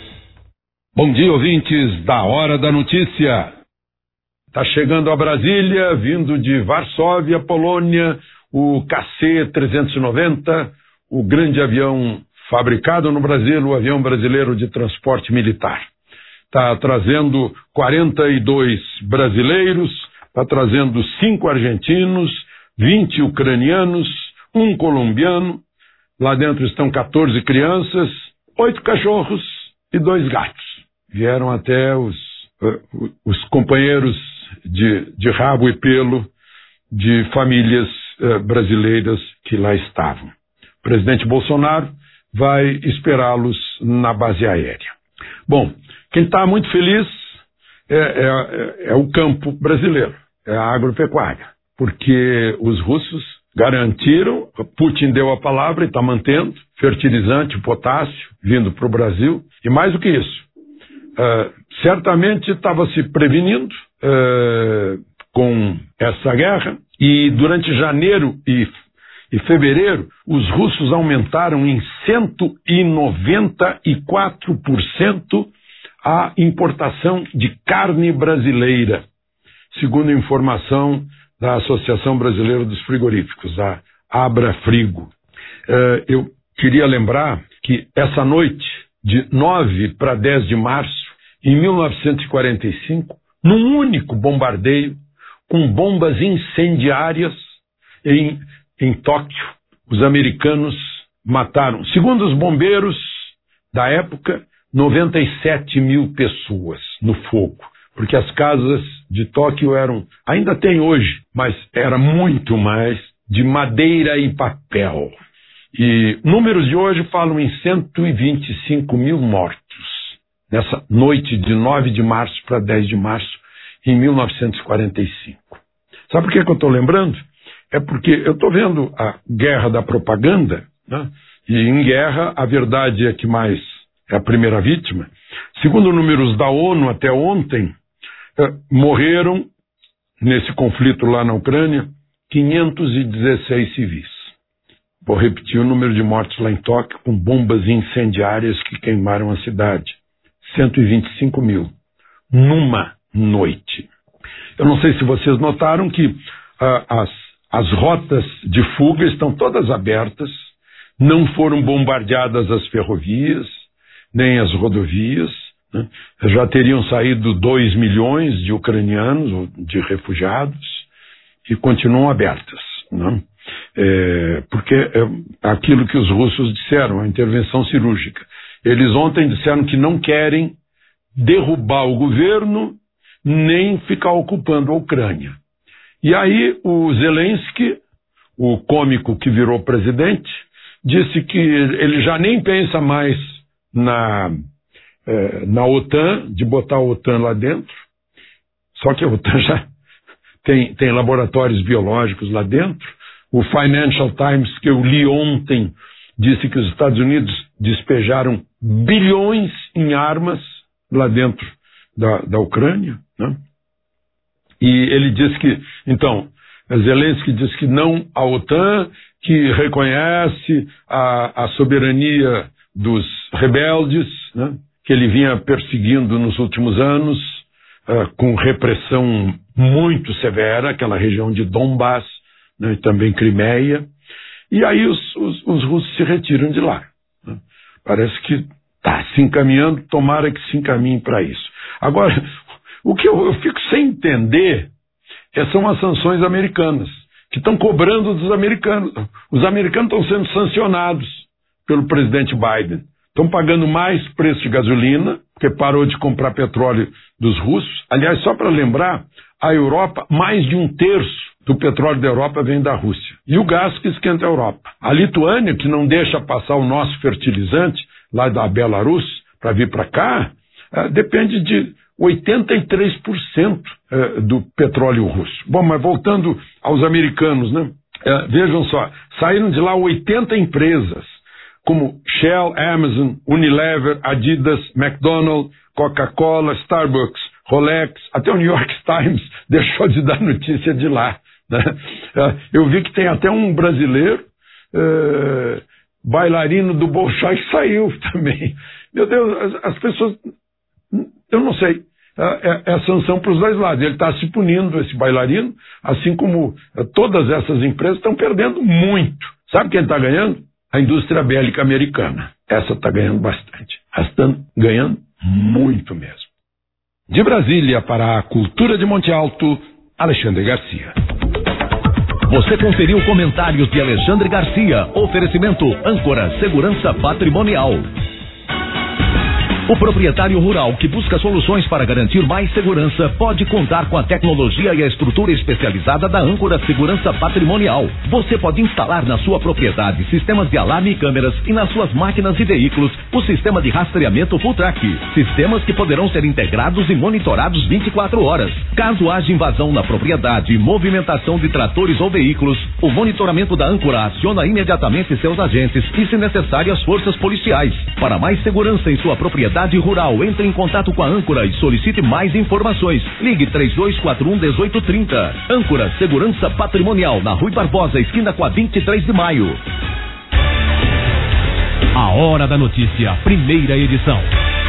Speaker 14: Bom dia, ouvintes da Hora da Notícia. Está chegando a Brasília, vindo de Varsóvia, Polônia, o K C trezentos e noventa, o grande avião fabricado no Brasil, o avião brasileiro de transporte militar. Está trazendo quarenta e dois brasileiros, está trazendo cinco argentinos, vinte ucranianos, um colombiano. Lá dentro estão quatorze crianças, oito cachorros e dois gatos. Vieram até os, uh, os companheiros de, de rabo e pelo de famílias uh, brasileiras que lá estavam. O presidente Bolsonaro vai esperá-los na base aérea. Bom, quem está muito feliz é, é, é o campo brasileiro, é a agropecuária, porque os russos garantiram, Putin deu a palavra e está mantendo, fertilizante, potássio, vindo para o Brasil, e mais do que isso, uh, certamente estava se prevenindo uh, com essa guerra, e durante janeiro e, e fevereiro, os russos aumentaram em cento e noventa e quatro por cento a importação de carne brasileira, segundo informação da Associação Brasileira dos Frigoríficos, a Abrafrigo. Uh, eu queria lembrar que essa noite, de nove para dez de março, em mil novecentos e quarenta e cinco, num único bombardeio, com bombas incendiárias em, em Tóquio, os americanos mataram, segundo os bombeiros da época, noventa e sete mil pessoas no fogo, porque as casas de Tóquio eram, ainda tem hoje, mas era muito mais, de madeira e papel. E números de hoje falam em cento e vinte e cinco mil mortos, nessa noite de nove de março para dez de março, em mil novecentos e quarenta e cinco. Sabe por que, que eu estou lembrando? É porque eu estou vendo a guerra da propaganda, né? E em guerra a verdade é que mais é a primeira vítima. Segundo números da ONU, até ontem, eh, morreram, nesse conflito lá na Ucrânia, quinhentos e dezesseis civis. Vou repetir o número de mortos lá em Tóquio, com bombas incendiárias que queimaram a cidade. cento e vinte e cinco mil, numa noite. Eu não sei se vocês notaram que ah, as, as rotas de fuga estão todas abertas, não foram bombardeadas as ferrovias, nem as rodovias, né? Já teriam saído dois milhões de ucranianos, de refugiados, e continuam abertas, né? É, porque é aquilo que os russos disseram, a intervenção cirúrgica. Eles ontem disseram que não querem derrubar o governo, nem ficar ocupando a Ucrânia. E aí o Zelensky, o cômico que virou presidente, disse que ele já nem pensa mais na, eh, na OTAN, de botar a OTAN lá dentro, só que a OTAN já tem, tem laboratórios biológicos lá dentro. O Financial Times, que eu li ontem, disse que os Estados Unidos despejaram bilhões em armas lá dentro da, da Ucrânia, né? E ele disse que, então, Zelensky disse que não à OTAN, que reconhece a, a soberania dos rebeldes, né, que ele vinha perseguindo nos últimos anos, uh, com repressão muito severa, aquela região de Donbass, né, e também Crimeia, e aí os, os, os russos se retiram de lá. Né. Parece que está se encaminhando, tomara que se encaminhe para isso. Agora, o que eu, eu fico sem entender é, são as sanções americanas, que estão cobrando dos americanos. Os americanos estão sendo sancionados pelo presidente Biden. Estão pagando mais preço de gasolina, porque parou de comprar petróleo dos russos. Aliás, só para lembrar, a Europa, mais de um terço do petróleo da Europa vem da Rússia. E o gás que esquenta a Europa. A Lituânia, que não deixa passar o nosso fertilizante, lá da Belarus, para vir para cá, uh, depende de oitenta e três por cento uh, do petróleo russo. Bom, mas voltando aos americanos, né? Uh, vejam só, saíram de lá oitenta empresas, como Shell, Amazon, Unilever, Adidas, McDonald's, Coca-Cola, Starbucks, Rolex, até o New York Times deixou de dar notícia de lá, né? Eu vi que tem até um brasileiro, é, bailarino do Bolshoi, que saiu também. Meu Deus, as, as pessoas, eu não sei, é, é a sanção para os dois lados. Ele está se punindo, esse bailarino, assim como todas essas empresas estão perdendo muito. Sabe quem está ganhando? A indústria bélica americana. Essa está ganhando bastante. Elas estão ganhando muito mesmo. De Brasília para a Cultura de Monte Alto, Alexandre Garcia.
Speaker 5: Você conferiu comentários de Alexandre Garcia. Oferecimento Âncora Segurança Patrimonial. O proprietário rural que busca soluções para garantir mais segurança pode contar com a tecnologia e a estrutura especializada da Âncora Segurança Patrimonial. Você pode instalar na sua propriedade sistemas de alarme e câmeras e nas suas máquinas e veículos o sistema de rastreamento Full Track. Sistemas que poderão ser integrados e monitorados vinte e quatro horas. Caso haja invasão na propriedade e movimentação de tratores ou veículos, o monitoramento da Âncora aciona imediatamente seus agentes e, se necessário, as forças policiais. Para mais segurança em sua propriedade rural, entre em contato com a Âncora e solicite mais informações. Ligue três dois quatro um, um oito três zero. Âncora Segurança Patrimonial, na Rui Barbosa, esquina com a vinte e três de maio.
Speaker 1: A Hora da Notícia, primeira edição.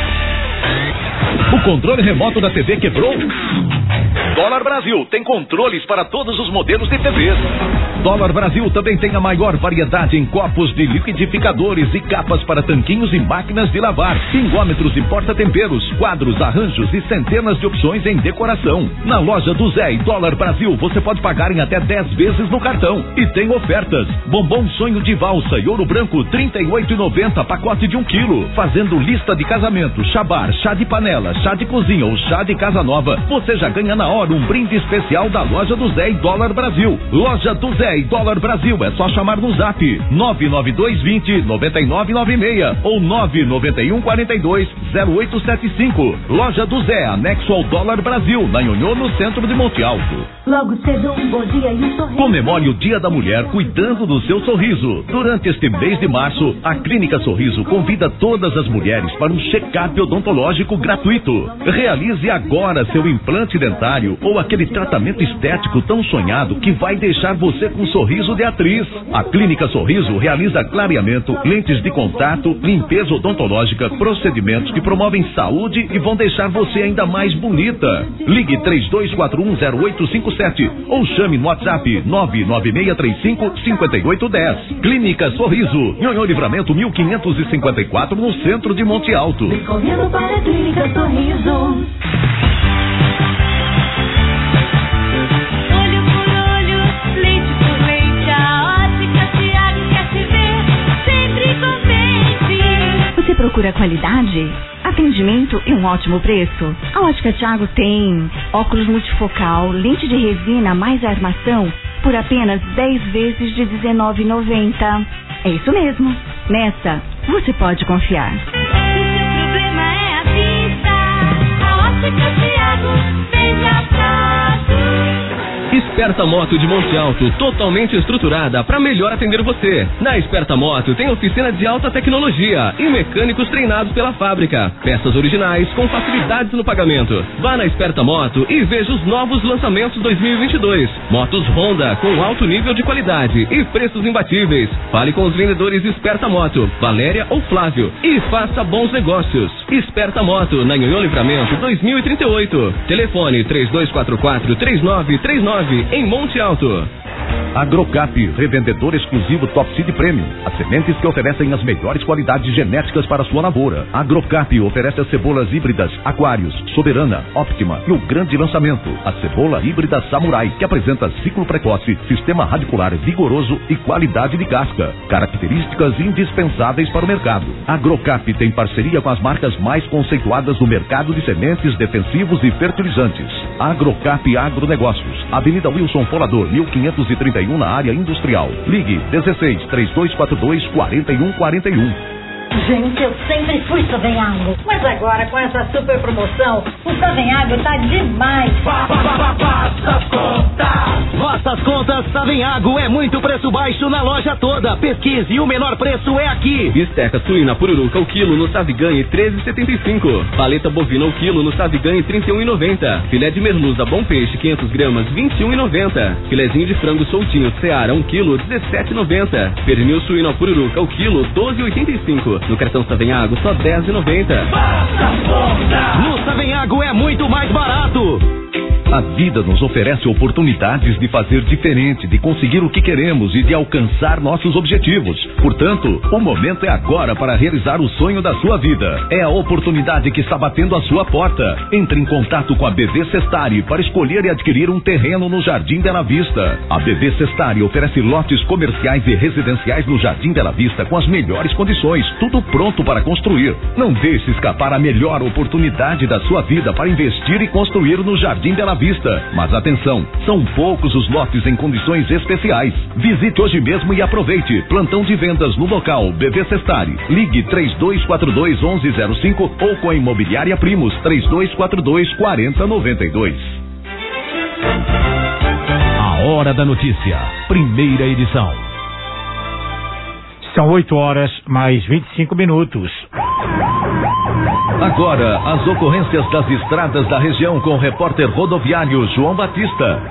Speaker 5: O controle remoto da T V quebrou? Dólar Brasil tem controles para todos os modelos de T Vs. Dólar Brasil também tem a maior variedade em copos de liquidificadores e capas para tanquinhos e máquinas de lavar, pingômetros e porta-temperos, quadros, arranjos e centenas de opções em decoração. Na loja do Zé e Dólar Brasil você pode pagar em até dez vezes no cartão. E tem ofertas: bombom Sonho de Valsa e Ouro Branco trinta e oito reais e noventa centavos, pacote de um quilo. Fazendo lista de casamento, chá bar, chá de panela, chá de cozinha ou chá de casa nova, você já ganha na hora um brinde especial da loja do Zé e Dólar Brasil. Loja do Zé e Dólar Brasil, é só chamar no zap nove nove dois dois zero, nove nove nove seis ou nove nove um quatro dois, zero oito sete cinco. Loja do Zé, anexo ao Dólar Brasil, na Nhonhô, no centro de Monte Alto.
Speaker 9: Logo cedo, um bom dia e um sorriso.
Speaker 5: Comemore o Dia da Mulher cuidando do seu sorriso. Durante este mês de março, a Clínica Sorriso convida todas as mulheres para um check-up odontológico gratuito. Realize agora seu implante dentário ou aquele tratamento estético tão sonhado que vai deixar você com um sorriso de atriz. A Clínica Sorriso realiza clareamento, lentes de contato, limpeza odontológica, procedimentos que promovem saúde e vão deixar você ainda mais bonita. Ligue três dois quatro um, zero oito cinco sete ou chame no WhatsApp nove nove seis três cinco, cinco oito um zero. Clínica Sorriso, Nhonhô Livramento mil quinhentos e cinquenta e quatro, no centro de Monte Alto.
Speaker 9: Correndo para a Clínica Sorriso.
Speaker 4: Olho por olho, leite por leite, a Ótica Tiago quer te ver sempre contente.
Speaker 10: Você procura qualidade, atendimento e um ótimo preço? A Ótica Tiago tem óculos multifocal, lente de resina mais armação por apenas dez vezes de dezenove reais e noventa centavos. É isso mesmo. Nessa, você pode confiar.
Speaker 4: Se o problema é a vista, a Ótica Tiago veja prazo.
Speaker 11: Esperta Moto de Monte Alto, totalmente estruturada para melhor atender você. Na Esperta Moto tem oficina de alta tecnologia e mecânicos treinados pela fábrica. Peças originais com facilidades no pagamento. Vá na Esperta Moto e veja os novos lançamentos dois mil e vinte e dois. Motos Honda com alto nível de qualidade e preços imbatíveis. Fale com os vendedores Esperta Moto, Valéria ou Flávio, e faça bons negócios. Esperta Moto, na Nhonhô Livramento dois mil e trinta e oito. Telefone três dois quatro quatro, três nove três nove, em Monte Alto.
Speaker 5: Agrocap, revendedor exclusivo Top Seed Premium. As sementes que oferecem as melhores qualidades genéticas para sua lavoura. Agrocap oferece as cebolas híbridas Aquários, Soberana, Optima e o grande lançamento, a cebola híbrida Samurai, que apresenta ciclo precoce, sistema radicular vigoroso e qualidade de casca. Características indispensáveis para o mercado. Agrocap tem parceria com as marcas mais conceituadas do mercado de sementes, defensivos e fertilizantes. Agrocap Agronegócios, Avenida Wilson Folador, mil quinhentos e trinta e um, na área industrial. Ligue dezesseis, três dois quatro dois, quatro um quatro um.
Speaker 9: Gente, eu sempre fui Savenhago, mas agora com essa super promoção, o Savenhago tá demais.
Speaker 8: Faça as contas! Faça as contas!
Speaker 15: Ofertas Savenhago é muito preço baixo na loja toda. Pesquise e o menor preço é aqui.
Speaker 11: Bisteca suína pururuca o quilo no Saviganhe treze e setenta e cinco. Paleta bovina o quilo no Saviganhe trinta e um e noventa. Filé de merluza bom peixe quinhentas gramas vinte e um e noventa. Filézinho de frango soltinho Seara um quilo dezessete e noventa. Pernil suíno pururuca o quilo doze e oitenta e cinco. No cartão Savenhago só dez e noventa.
Speaker 15: No Savenhago é muito mais barato.
Speaker 5: A vida nos oferece oportunidades de fazer diferente, de conseguir o que queremos e de alcançar nossos objetivos. Portanto, o momento é agora para realizar o sonho da sua vida. É a oportunidade que está batendo a sua porta. Entre em contato com a B V Sestari para escolher e adquirir um terreno no Jardim Bela Vista. A B V Sestari oferece lotes comerciais e residenciais no Jardim Bela Vista com as melhores condições, tudo pronto para construir. Não deixe escapar a melhor oportunidade da sua vida para investir e construir no Jardim Bela Vista. Mas atenção, são poucos os lotes em condições especiais. Visite hoje mesmo e aproveite. Plantão de vendas no local B V Sestari. Ligue três dois quatro dois um um zero cinco ou com a Imobiliária Primos três dois quatro dois quatro zero nove dois.
Speaker 1: A Hora da Notícia, primeira edição.
Speaker 3: São oito horas mais vinte e cinco minutos.
Speaker 5: Agora, as ocorrências das estradas da região com o repórter rodoviário João Batista.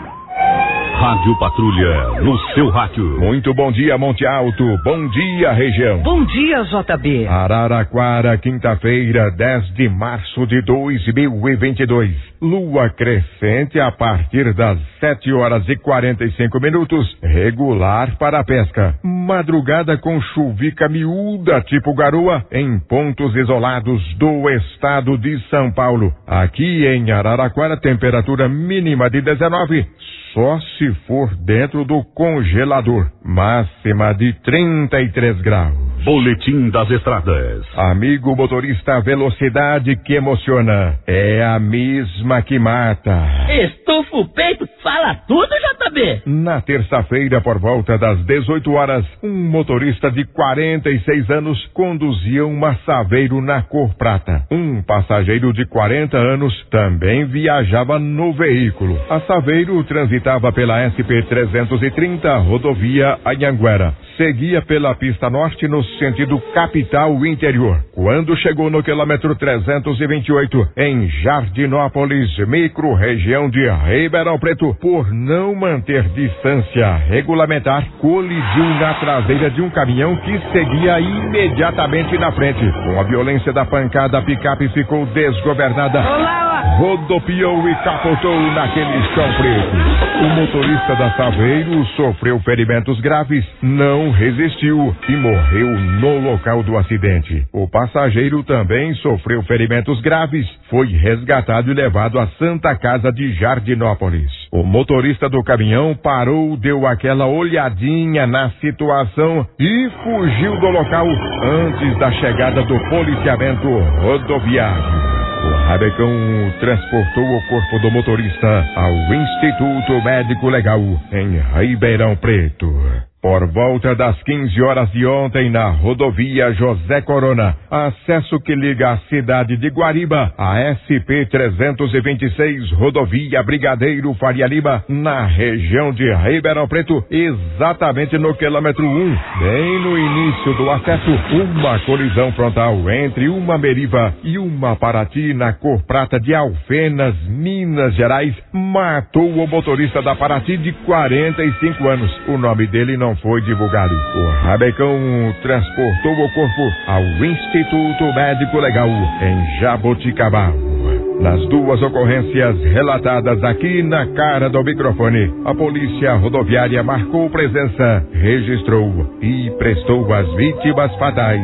Speaker 1: Rádio Patrulha, no seu rádio.
Speaker 16: Muito bom dia, Monte Alto. Bom dia, região.
Speaker 17: Bom dia, J B.
Speaker 16: Araraquara, quinta-feira, dez de março de dois mil e vinte e dois. Lua crescente a partir das sete horas e quarenta e cinco minutos. Regular para a pesca. Madrugada com chuvica miúda, tipo garoa, em pontos isolados do estado de São Paulo. Aqui em Araraquara, temperatura mínima de dezenove. Só se for dentro do congelador. Máxima de trinta e três graus.
Speaker 1: Boletim das estradas.
Speaker 16: Amigo motorista, velocidade que emociona é a mesma que mata.
Speaker 17: Estufa o peito, fala tudo, J B.
Speaker 16: Na terça-feira, por volta das dezoito horas, um motorista de quarenta e seis anos conduzia uma Saveiro na cor prata. Um passageiro de quarenta anos também viajava no veículo. A Saveiro transitava pela S P trezentos e trinta, rodovia Anhanguera. Seguia pela pista norte no sentido capital interior. Quando chegou no quilômetro trezentos e vinte e oito, em Jardinópolis, micro-região de Ribeirão Preto, por não manter distância regulamentar, colidiu na traseira de um caminhão que seguia imediatamente na frente. Com a violência da pancada, a picape ficou desgovernada, rodopiou e capotou naquele chão preto. O motorista da Saveiro sofreu ferimentos graves, não resistiu e morreu no local do acidente. O passageiro também sofreu ferimentos graves, foi resgatado e levado à Santa Casa de Jardinópolis. O motorista do caminhão parou, deu aquela olhadinha na situação e fugiu do local antes da chegada do policiamento rodoviário. O Rabecão transportou o corpo do motorista ao Instituto Médico Legal em Ribeirão Preto. Por volta das quinze horas de ontem, na rodovia José Corona, acesso que liga a cidade de Guariba, a S P trezentos e vinte e seis, rodovia Brigadeiro Faria Lima, na região de Ribeirão Preto, exatamente no quilômetro um, bem no início do acesso, uma colisão frontal entre uma Meriva e uma Paraty na cor prata de Alfenas, Minas Gerais, matou o motorista da Paraty de quarenta e cinco anos. O nome dele não foi divulgado. O Rabecão transportou o corpo ao Instituto Médico Legal em Jaboticabal. Nas duas ocorrências relatadas aqui na cara do microfone, a polícia rodoviária marcou presença, registrou e prestou às vítimas fatais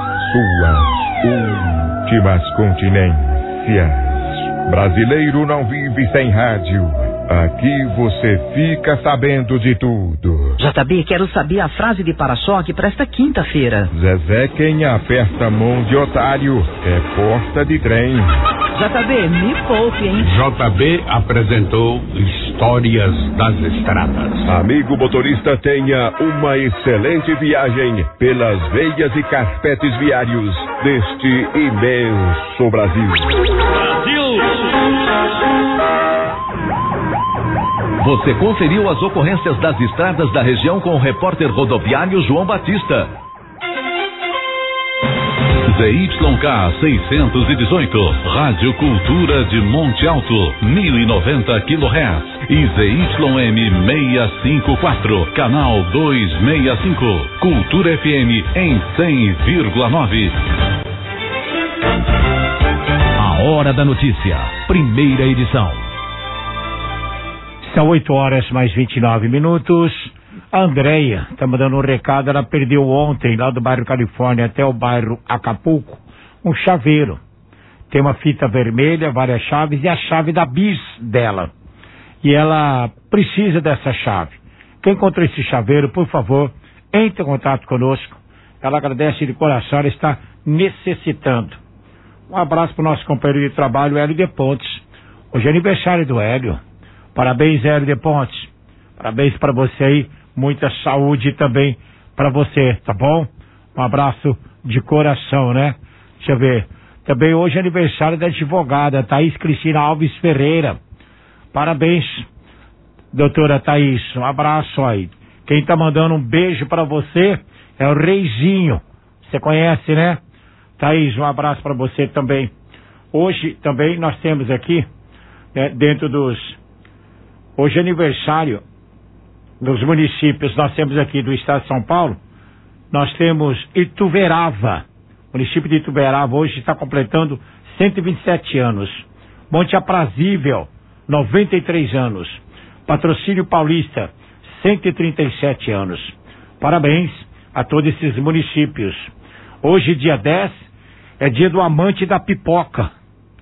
Speaker 16: suas últimas continências. Brasileiro não vive sem rádio. Aqui você fica sabendo de tudo.
Speaker 17: J B, quero saber a frase de para-choque para esta quinta-feira.
Speaker 16: Zezé, quem aperta a mão de otário é porta de trem.
Speaker 17: J B, me poupe, hein?
Speaker 14: J B apresentou Histórias das Estradas.
Speaker 16: Amigo motorista, tenha uma excelente viagem pelas veias e carpetes viários deste imenso Brasil.
Speaker 1: Brasil!
Speaker 5: Você conferiu as ocorrências das estradas da região com o repórter rodoviário João Batista.
Speaker 7: Z Y K seiscentos e dezoito, Rádio Cultura de Monte Alto, mil e noventa quilohertz, e Z Y M seiscentos e cinquenta e quatro, canal duzentos e sessenta e cinco, Cultura F M em cem vírgula nove.
Speaker 1: A Hora da Notícia, primeira edição.
Speaker 3: São oito horas mais vinte e nove minutos. A Andréia está mandando um recado. Ela perdeu ontem, lá do bairro Califórnia até o bairro Acapulco, um chaveiro. Tem uma fita vermelha, várias chaves e a chave da bis dela. E ela precisa dessa chave. Quem encontrou esse chaveiro, por favor, entre em contato conosco. Ela agradece de coração, ela está necessitando. Um abraço para o nosso companheiro de trabalho, Hélio de Pontes. Hoje é aniversário do Hélio. Parabéns, Hélio de Pontes. Parabéns para você aí. Muita saúde também para você, tá bom? Um abraço de coração, né? Deixa eu ver. Também hoje é aniversário da advogada Thaís Cristina Alves Ferreira. Parabéns, doutora Thaís. Um abraço aí. Quem tá mandando um beijo para você é o Reizinho. Você conhece, né? Thaís, um abraço para você também. Hoje também nós temos aqui, né, dentro dos... Hoje é aniversário dos municípios, nós temos aqui do estado de São Paulo, nós temos Ituverava. O município de Ituverava hoje está completando cento e vinte e sete anos. Monte Aprazível, noventa e três anos. Patrocínio Paulista, cento e trinta e sete anos. Parabéns a todos esses municípios. Hoje, dia dez, é dia do amante da pipoca,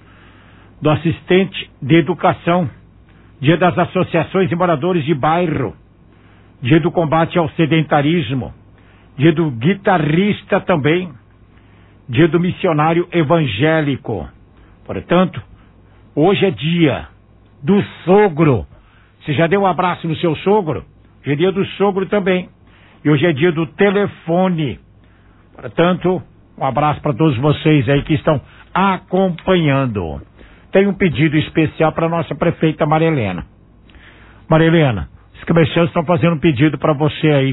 Speaker 3: do assistente de educação, dia das associações de moradores de bairro, dia do combate ao sedentarismo, dia do guitarrista também, dia do missionário evangélico. Portanto, hoje é dia do sogro. Você já deu um abraço no seu sogro? Hoje é dia do sogro também. E hoje é dia do telefone. Portanto, um abraço para todos vocês aí que estão acompanhando. Tem um pedido especial para a nossa prefeita Maria Helena. Maria Helena, os comerciantes estão fazendo um pedido para você aí,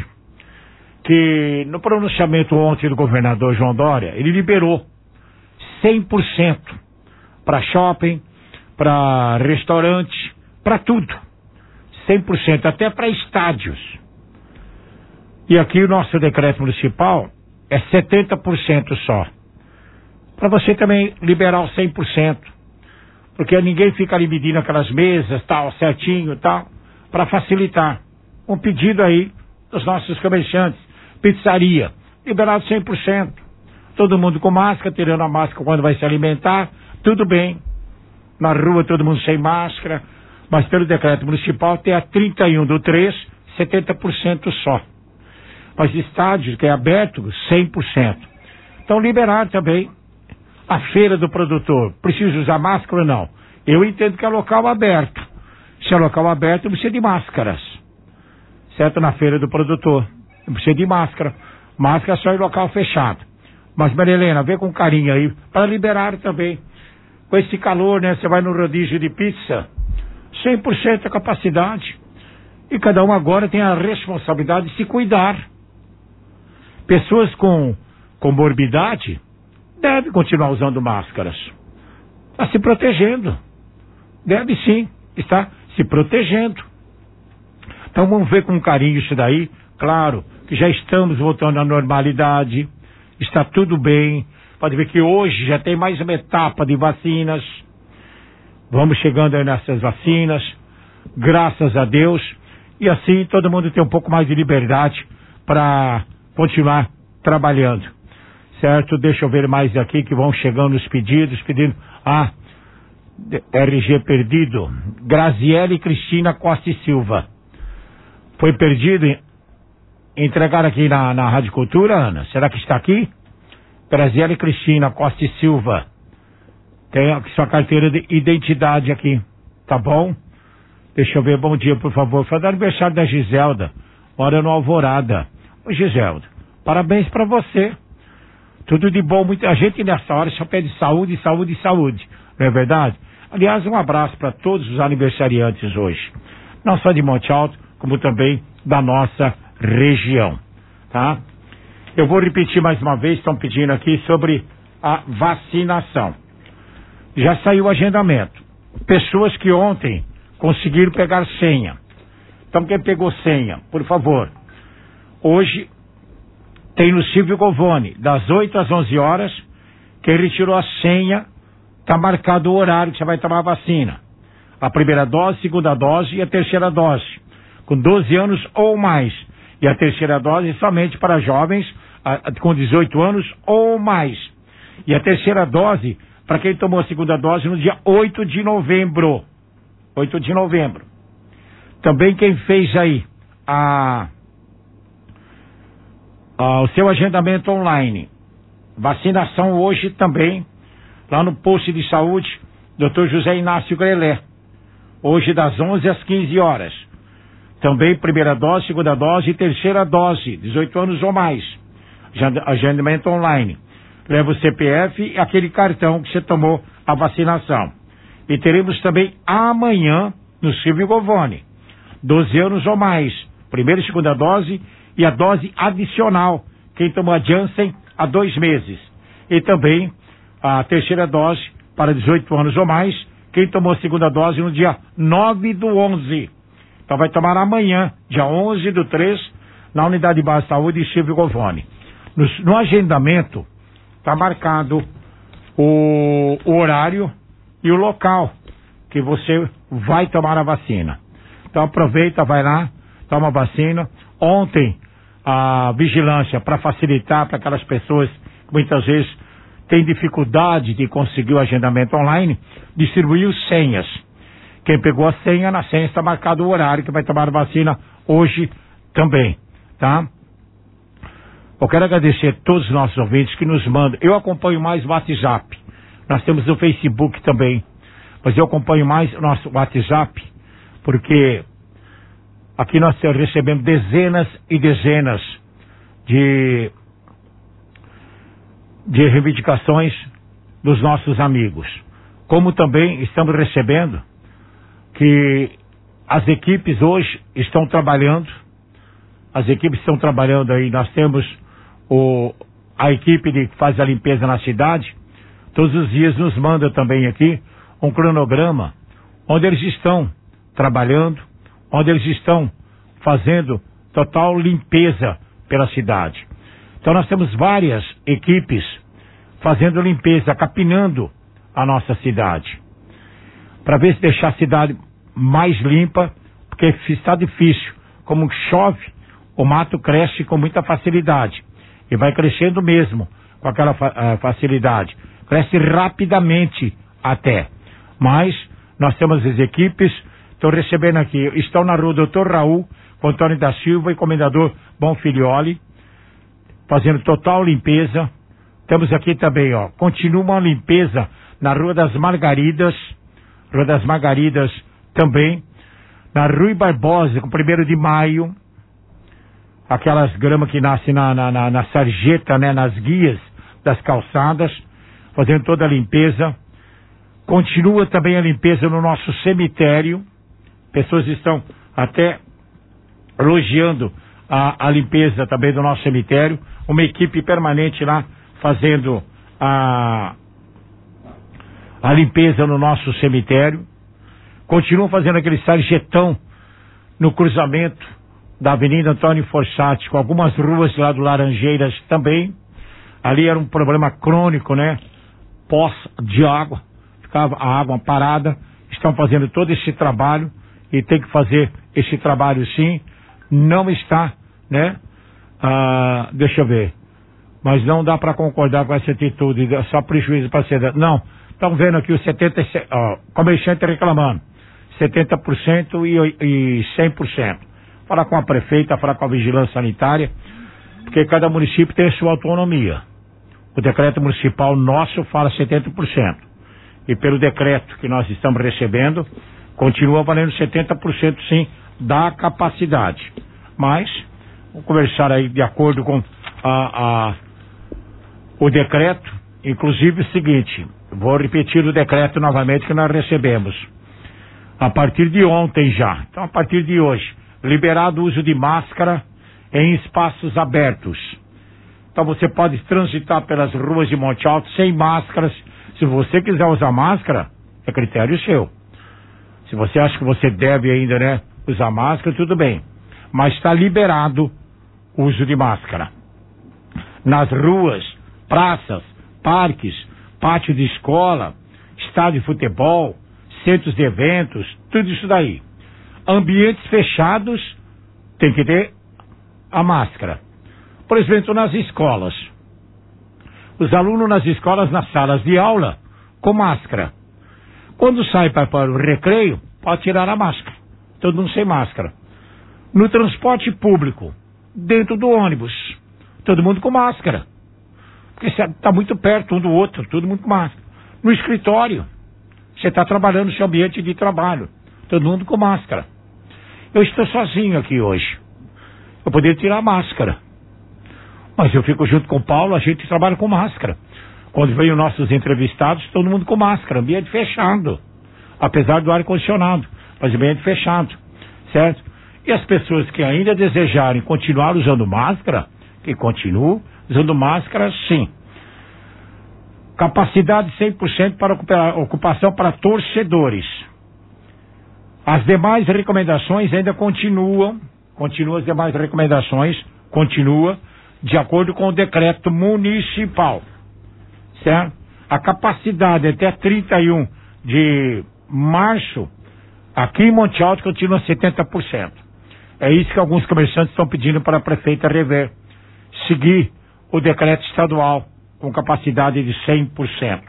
Speaker 3: que no pronunciamento ontem do governador João Dória, ele liberou cem por cento para shopping, para restaurante, para tudo. cem por cento, até para estádios. E aqui o nosso decreto municipal é setenta por cento só. Para você também liberar os cem por cento. Porque ninguém fica ali medindo aquelas mesas, tal, certinho, tal, para facilitar. Um pedido aí dos nossos comerciantes. Pizzaria, liberado cem por cento. Todo mundo com máscara, tirando a máscara quando vai se alimentar, tudo bem. Na rua todo mundo sem máscara, mas pelo decreto municipal até a trinta e um do três, setenta por cento só. Mas estádios que é aberto, cem por cento. Então liberado também. A feira do produtor, precisa usar máscara ou não? Eu entendo que é local aberto. Se é local aberto, precisa de máscaras. Certo? Na feira do produtor. Precisa de máscara. Máscara só em local fechado. Mas, Maria Helena, vê com carinho aí, para liberar também. Com esse calor, né? Você vai no rodízio de pizza, cem por cento a capacidade. E cada um agora tem a responsabilidade de se cuidar. Pessoas com comorbidade deve continuar usando máscaras. Está se protegendo. Deve sim estar se protegendo. Então vamos ver com carinho isso daí. Claro que já estamos voltando à normalidade. Está tudo bem. Pode ver que hoje já tem mais uma etapa de vacinas. Vamos chegando aí nessas vacinas. Graças a Deus. E assim todo mundo tem um pouco mais de liberdade para continuar trabalhando. Certo? Deixa eu ver mais aqui que vão chegando os pedidos, pedindo, ah, R G perdido, Graziele Cristina Costa e Silva. Foi perdido, entregaram aqui na, na Rádio Cultura, Ana? Será que está aqui? Graziele Cristina Costa e Silva. Tem a sua carteira de identidade aqui, tá bom? Deixa eu ver, bom dia, por favor. Foi do aniversário da Giselda, mora no Alvorada. Ô Giselda, parabéns pra você. Tudo de bom, muita gente nessa hora só pede saúde, saúde, saúde. Não é verdade? Aliás, um abraço para todos os aniversariantes hoje. não só de Monte Alto, como também da nossa região, tá? Eu vou repetir mais uma vez, estão pedindo aqui sobre a vacinação. Já saiu o agendamento. Pessoas que ontem conseguiram pegar senha. Então quem pegou senha, por favor, hoje tem no Silvio Govone, das oito às onze horas, quem retirou a senha, está marcado o horário que você vai tomar a vacina. A primeira dose, segunda dose e a terceira dose, com doze anos ou mais. E a terceira dose somente para jovens a, a, com dezoito anos ou mais. E a terceira dose para quem tomou a segunda dose no dia oito de novembro. oito de novembro. Também quem fez aí a, a, o seu agendamento online. Vacinação hoje também, lá no posto de saúde, doutor José Inácio Grelé. Hoje das onze às quinze horas. Também primeira dose, segunda dose e terceira dose, dezoito anos ou mais. Agendamento online. Leva o C P F e aquele cartão que você tomou a vacinação. E teremos também amanhã no Silvio Govone, doze anos ou mais, primeira e segunda dose e a dose adicional, quem tomou a Janssen há dois meses. E também a terceira dose para dezoito anos ou mais, quem tomou a segunda dose no dia nove do onze. Então vai tomar amanhã, dia onze do três, na Unidade Básica de Saúde Silvio Govone. No, no agendamento está marcado o, o horário e o local que você vai tomar a vacina. Então aproveita, vai lá, toma a vacina. Ontem a vigilância, para facilitar para aquelas pessoas que muitas vezes têm dificuldade de conseguir o agendamento online, distribuiu senhas. Quem pegou a senha, na senha está marcado o horário que vai tomar a vacina hoje também, tá? Eu quero agradecer a todos os nossos ouvintes que nos mandam. Eu acompanho mais o WhatsApp. Nós temos o Facebook também. Mas eu acompanho mais o nosso WhatsApp, porque aqui nós recebemos dezenas e dezenas de, de reivindicações dos nossos amigos. Como também estamos recebendo que as equipes hoje estão trabalhando, as equipes estão trabalhando aí, nós temos o, a equipe de, que faz a limpeza na cidade, todos os dias nos manda também aqui um cronograma onde eles estão trabalhando, onde eles estão fazendo total limpeza pela cidade. Então nós temos várias equipes fazendo limpeza, capinando a nossa cidade, para ver se deixar a cidade mais limpa, porque está difícil. Como chove, o mato cresce com muita facilidade e vai crescendo mesmo com aquela uh, facilidade, cresce rapidamente até. Mas nós temos as equipes, estou recebendo aqui, estão na rua doutor Raul, com Antônio da Silva e Comendador Bonfilioli, fazendo total limpeza. Temos aqui também, ó, continua uma limpeza na Rua das Margaridas, Rua das Margaridas também, na Rui Barbosa, com primeiro de maio, aquelas gramas que nascem na, na, na, na sarjeta, né, nas guias das calçadas, fazendo toda a limpeza. Continua também a limpeza no nosso cemitério, pessoas estão até elogiando a, a limpeza também do nosso cemitério, uma equipe permanente lá fazendo a, a limpeza no nosso cemitério. Continuam fazendo aquele sarjetão no cruzamento da Avenida Antônio Fossati, com algumas ruas lá do Laranjeiras também. Ali era um problema crônico, né? Poça de água, ficava a água parada. Estão fazendo todo esse trabalho e tem que fazer esse trabalho sim. Não está, né? Ah, deixa eu ver. Mas não dá para concordar com essa atitude, só prejuízo para a cidade. Não, estão vendo aqui os setenta por cento, ó, comerciante reclamando, setenta por cento e, e cem por cento. Falar com a prefeita, falar com a vigilância sanitária, porque cada município tem a sua autonomia. O decreto municipal nosso fala setenta por cento. E pelo decreto que nós estamos recebendo, continua valendo setenta por cento sim da capacidade. Mas, vamos conversar aí de acordo com a, a, o decreto, inclusive o seguinte, vou repetir o decreto novamente que nós recebemos. a partir de ontem já. Então, a partir de hoje, liberado o uso de máscara em espaços abertos. Então, você pode transitar pelas ruas de Monte Alto sem máscaras. Se você quiser usar máscara, é critério seu. Se você acha que você deve ainda, né, usar máscara, tudo bem. Mas está liberado o uso de máscara. Nas ruas, praças, parques, pátio de escola, estádio de futebol, centros de eventos, tudo isso daí. Ambientes fechados, tem que ter a máscara. Por exemplo, nas escolas. Os alunos nas escolas, nas salas de aula, com máscara. Quando sai para, para o recreio, pode tirar a máscara. Todo mundo sem máscara. No transporte público, dentro do ônibus, todo mundo com máscara. Porque você está muito perto um do outro, todo mundo com máscara. No escritório, você está trabalhando no seu ambiente de trabalho, todo mundo com máscara. Eu estou sozinho aqui hoje. Eu poderia tirar a máscara. Mas eu fico junto com o Paulo, a gente trabalha com máscara. Quando vem os nossos entrevistados, todo mundo com máscara, ambiente fechado. Apesar do ar-condicionado, mas ambiente fechado, certo? E as pessoas que ainda desejarem continuar usando máscara, que continuem usando máscara, sim. Capacidade cem por cento para ocupação para torcedores. As demais recomendações ainda continuam, continuam as demais recomendações, continua de acordo com o decreto municipal, certo? A capacidade até trinta e um de março, aqui em Monte Alto, continua setenta por cento. É isso que alguns comerciantes estão pedindo para a prefeita rever, seguir o decreto estadual com capacidade de cem por cento.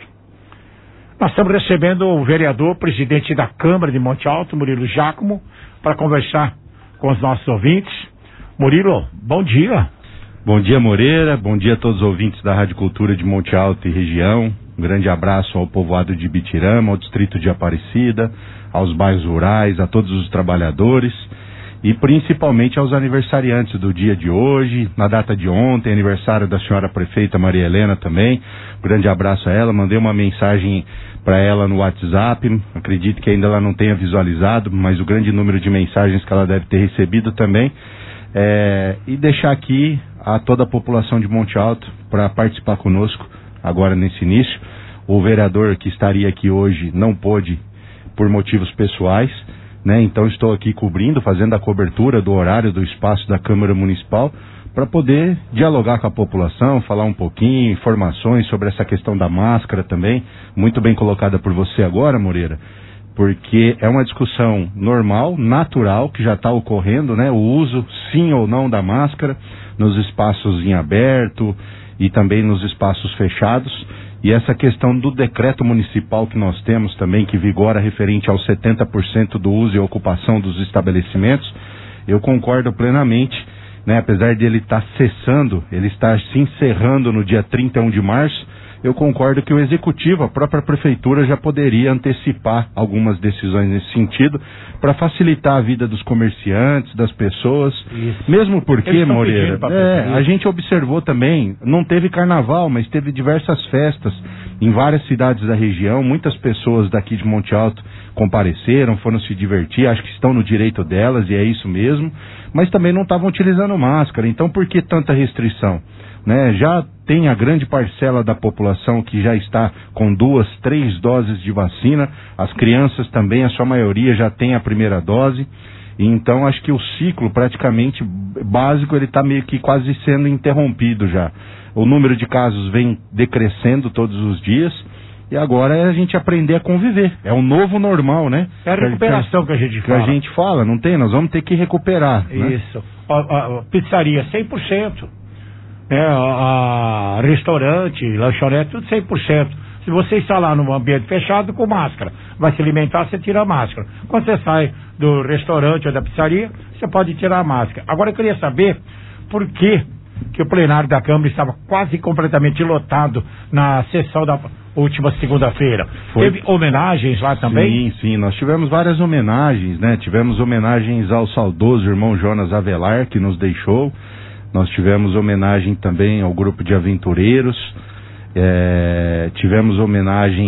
Speaker 3: Nós estamos recebendo o vereador, presidente da Câmara de Monte Alto, Murilo Giacomo, para conversar com os nossos ouvintes. Murilo, bom dia.
Speaker 18: Bom dia, Moreira. Bom dia a todos os ouvintes da Rádio Cultura de Monte Alto e região. Um grande abraço ao povoado de Ibitirama, ao distrito de Aparecida, aos bairros rurais, a todos os trabalhadores e principalmente aos aniversariantes do dia de hoje, na data de ontem, aniversário da senhora prefeita Maria Helena também. Um grande abraço a ela. Mandei uma mensagem para ela no WhatsApp. Acredito que ainda ela não tenha visualizado, mas o grande número de mensagens que ela deve ter recebido também. É, e deixar aqui a toda a população de Monte Alto para participar conosco agora nesse início. O vereador que estaria aqui hoje não pôde por motivos pessoais, né? Então estou aqui cobrindo, fazendo a cobertura do horário do espaço da Câmara Municipal para poder dialogar com a população, falar um pouquinho, informações sobre essa questão da máscara também, muito bem colocada por você agora, Moreira, porque é uma discussão normal, natural, que já está ocorrendo, né? O uso, sim ou não, da máscara nos espaços em aberto e também nos espaços fechados. E essa questão do decreto municipal que nós temos também, que vigora referente aos setenta por cento do uso e ocupação dos estabelecimentos, eu concordo plenamente, né? Apesar de ele estar cessando, ele estar se encerrando no dia trinta e um de março, eu concordo que o executivo, a própria prefeitura, já poderia antecipar algumas decisões nesse sentido para facilitar a vida dos comerciantes, das pessoas. Isso. Mesmo porque, Moreira, é, a gente observou também, não teve carnaval, mas teve diversas festas em várias cidades da região. Muitas pessoas daqui de Monte Alto compareceram, foram se divertir, acho que estão no direito delas e é isso mesmo, mas também não estavam utilizando máscara. Então por que tanta restrição? Né, já tem a grande parcela da população que já está com duas, três doses de vacina. As crianças também, a sua maioria já tem a primeira dose. E então acho que o ciclo praticamente básico ele está meio que quase sendo interrompido já. O número de casos vem decrescendo todos os dias. E agora é a gente aprender a conviver. É o novo normal, né?
Speaker 3: É a recuperação que a gente fala.
Speaker 18: Que a gente fala, não tem? Nós vamos ter que recuperar.
Speaker 3: Isso. Né? A, a, a pizzaria, cem por cento. É, a, a restaurante, lanchonete, tudo cem por cento. Se você está lá num ambiente fechado, com máscara, vai se alimentar, você tira a máscara. Quando você sai do restaurante ou da pizzaria, você pode tirar a máscara. Agora eu queria saber por que, que o plenário da Câmara estava quase completamente lotado na sessão da última segunda-feira. Foi... Teve homenagens lá também?
Speaker 18: Sim, sim, nós tivemos várias homenagens, né? Tivemos homenagens ao saudoso irmão Jonas Avelar, que nos deixou. Nós tivemos homenagem também ao grupo de aventureiros, é, tivemos homenagem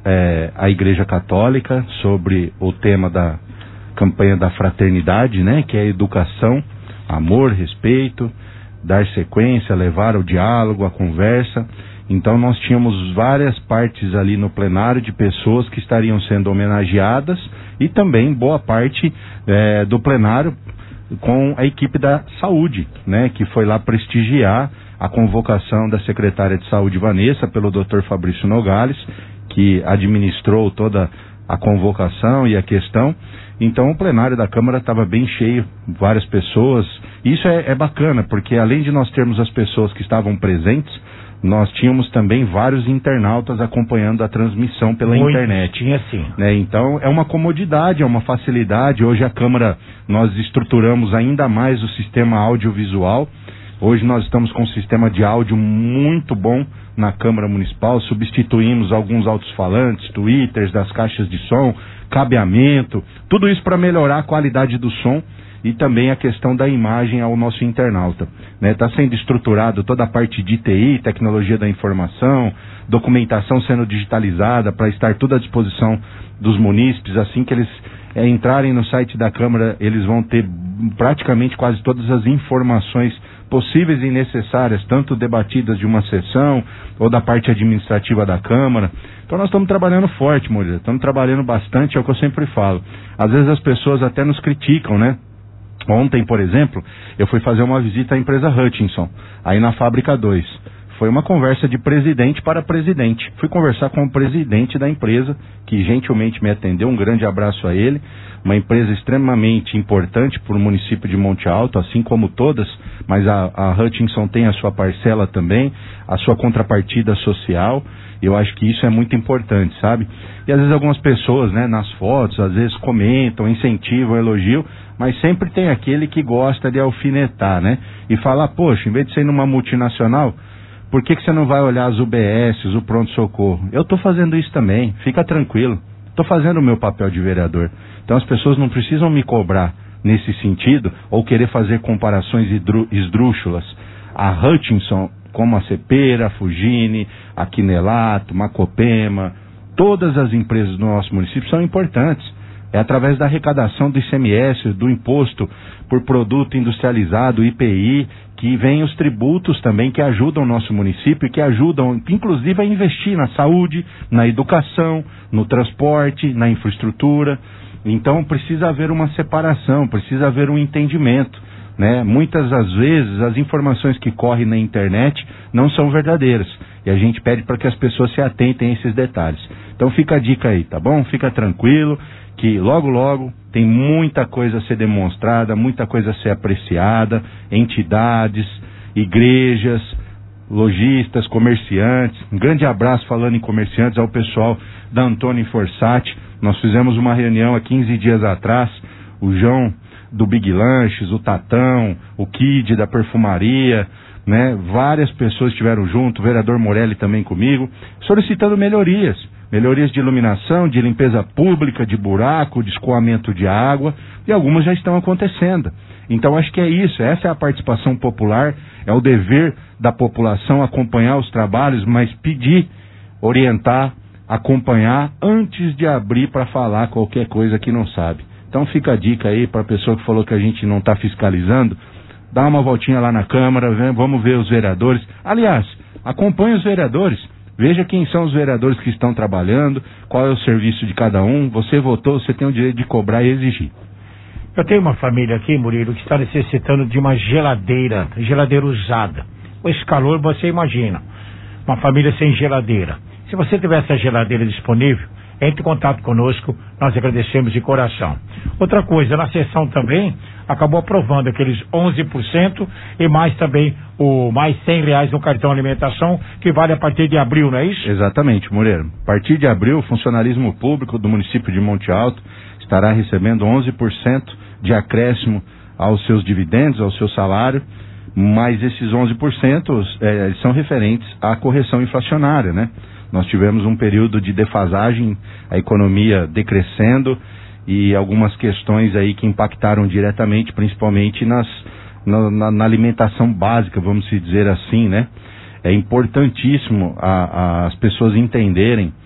Speaker 18: é, a Igreja Católica sobre o tema da campanha da fraternidade, né? Que é a educação, amor, respeito, dar sequência, levar o diálogo, a conversa. Então nós tínhamos várias partes ali no plenário de pessoas que estariam sendo homenageadas e também boa parte é, do plenário com a equipe da saúde, né? Que foi lá prestigiar a convocação da secretária de saúde, Vanessa, pelo doutor Fabrício Nogales, que administrou toda a convocação e a questão. Então o plenário da Câmara estava bem cheio, várias pessoas. Isso é, é bacana, porque além de nós termos as pessoas que estavam presentes, nós tínhamos também vários internautas acompanhando a transmissão pela
Speaker 3: Muito,
Speaker 18: internet.
Speaker 3: Tinha sim.
Speaker 18: Né? Então é uma comodidade, é uma facilidade. Hoje a Câmara, nós estruturamos ainda mais o sistema audiovisual. Hoje nós estamos com um sistema de áudio muito bom na Câmara Municipal, substituímos alguns altos-falantes, twitters das caixas de som, cabeamento, tudo isso para melhorar a qualidade do som e também a questão da imagem ao nosso internauta. Está, né? Sendo estruturado toda a parte de T I, tecnologia da informação, documentação sendo digitalizada para estar tudo à disposição dos munícipes. Assim que eles é, entrarem no site da Câmara, eles vão ter praticamente quase todas as informações possíveis e necessárias, tanto debatidas de uma sessão ou da parte administrativa da Câmara. Então nós estamos trabalhando forte, Moreira, estamos trabalhando bastante, é o que eu sempre falo. Às vezes as pessoas até nos criticam, né? Ontem, por exemplo, eu fui fazer uma visita à empresa Hutchinson, aí na Fábrica dois. Foi uma conversa de presidente para presidente. Fui conversar com o presidente da empresa, que gentilmente me atendeu, um grande abraço a ele. Uma empresa extremamente importante para o município de Monte Alto, assim como todas, mas a, a Hutchinson tem a sua parcela também, a sua contrapartida social. Eu acho que isso é muito importante, sabe? E às vezes algumas pessoas, né, nas fotos, às vezes comentam, incentivam, elogiam, mas sempre tem aquele que gosta de alfinetar, né? E falar, poxa, em vez de ser numa multinacional, por que, que você não vai olhar as U B S, o pronto-socorro? Eu estou fazendo isso também, fica tranquilo. Estou fazendo o meu papel de vereador. Então as pessoas não precisam me cobrar nesse sentido ou querer fazer comparações esdrúxulas. A Hutchinson, como a Cepera, a Fugine, a Quinelato, Macopema, todas as empresas do nosso município são importantes. É através da arrecadação do I C M S, do imposto por produto industrializado, I P I, que vem os tributos também que ajudam o nosso município e que ajudam, inclusive, a investir na saúde, na educação, no transporte, na infraestrutura. Então precisa haver uma separação, precisa haver um entendimento, né? Muitas das vezes as informações que correm na internet não são verdadeiras e a gente pede para que as pessoas se atentem a esses detalhes. Então fica a dica aí, tá bom? Fica tranquilo que logo logo tem muita coisa a ser demonstrada, muita coisa a ser apreciada, entidades, igrejas, lojistas, comerciantes. Um grande abraço, falando em comerciantes, ao pessoal da Antônio Forsati. Nós fizemos uma reunião há quinze dias atrás, o João do Big Lanches, o Tatão, o Kid da perfumaria, né? Várias pessoas estiveram junto, o vereador Morelli também comigo, solicitando melhorias. Melhorias de iluminação, de limpeza pública, de buraco, de escoamento de água, e algumas já estão acontecendo. Então acho que é isso, essa é a participação popular, é o dever da população acompanhar os trabalhos, mas pedir, orientar, acompanhar antes de abrir para falar qualquer coisa que não sabe. Então fica a dica aí para a pessoa que falou que a gente não está fiscalizando, dá uma voltinha lá na Câmara, vamos ver os vereadores. Aliás, acompanhe os vereadores. Veja quem são os vereadores que estão trabalhando, qual é o serviço de cada um. Você votou, você tem o direito de cobrar e exigir.
Speaker 3: Eu tenho uma família aqui, Murilo, que está necessitando de uma geladeira, geladeira usada. Com esse calor, você imagina, uma família sem geladeira. Se você tiver essa geladeira disponível, entre em contato conosco, nós agradecemos de coração. Outra coisa, na sessão também, acabou aprovando aqueles onze por cento e mais também o mais cem reais no cartão alimentação, que vale a partir de abril, não é isso?
Speaker 18: Exatamente, Moreira. A partir de abril, o funcionalismo público do município de Monte Alto estará recebendo onze por cento de acréscimo aos seus dividendos, ao seu salário, mas esses onze por cento é, são referentes à correção inflacionária, né? Nós tivemos um período de defasagem, a economia decrescendo e algumas questões aí que impactaram diretamente, principalmente nas, na, na, na alimentação básica, vamos dizer assim, né? É importantíssimo a, a, as pessoas entenderem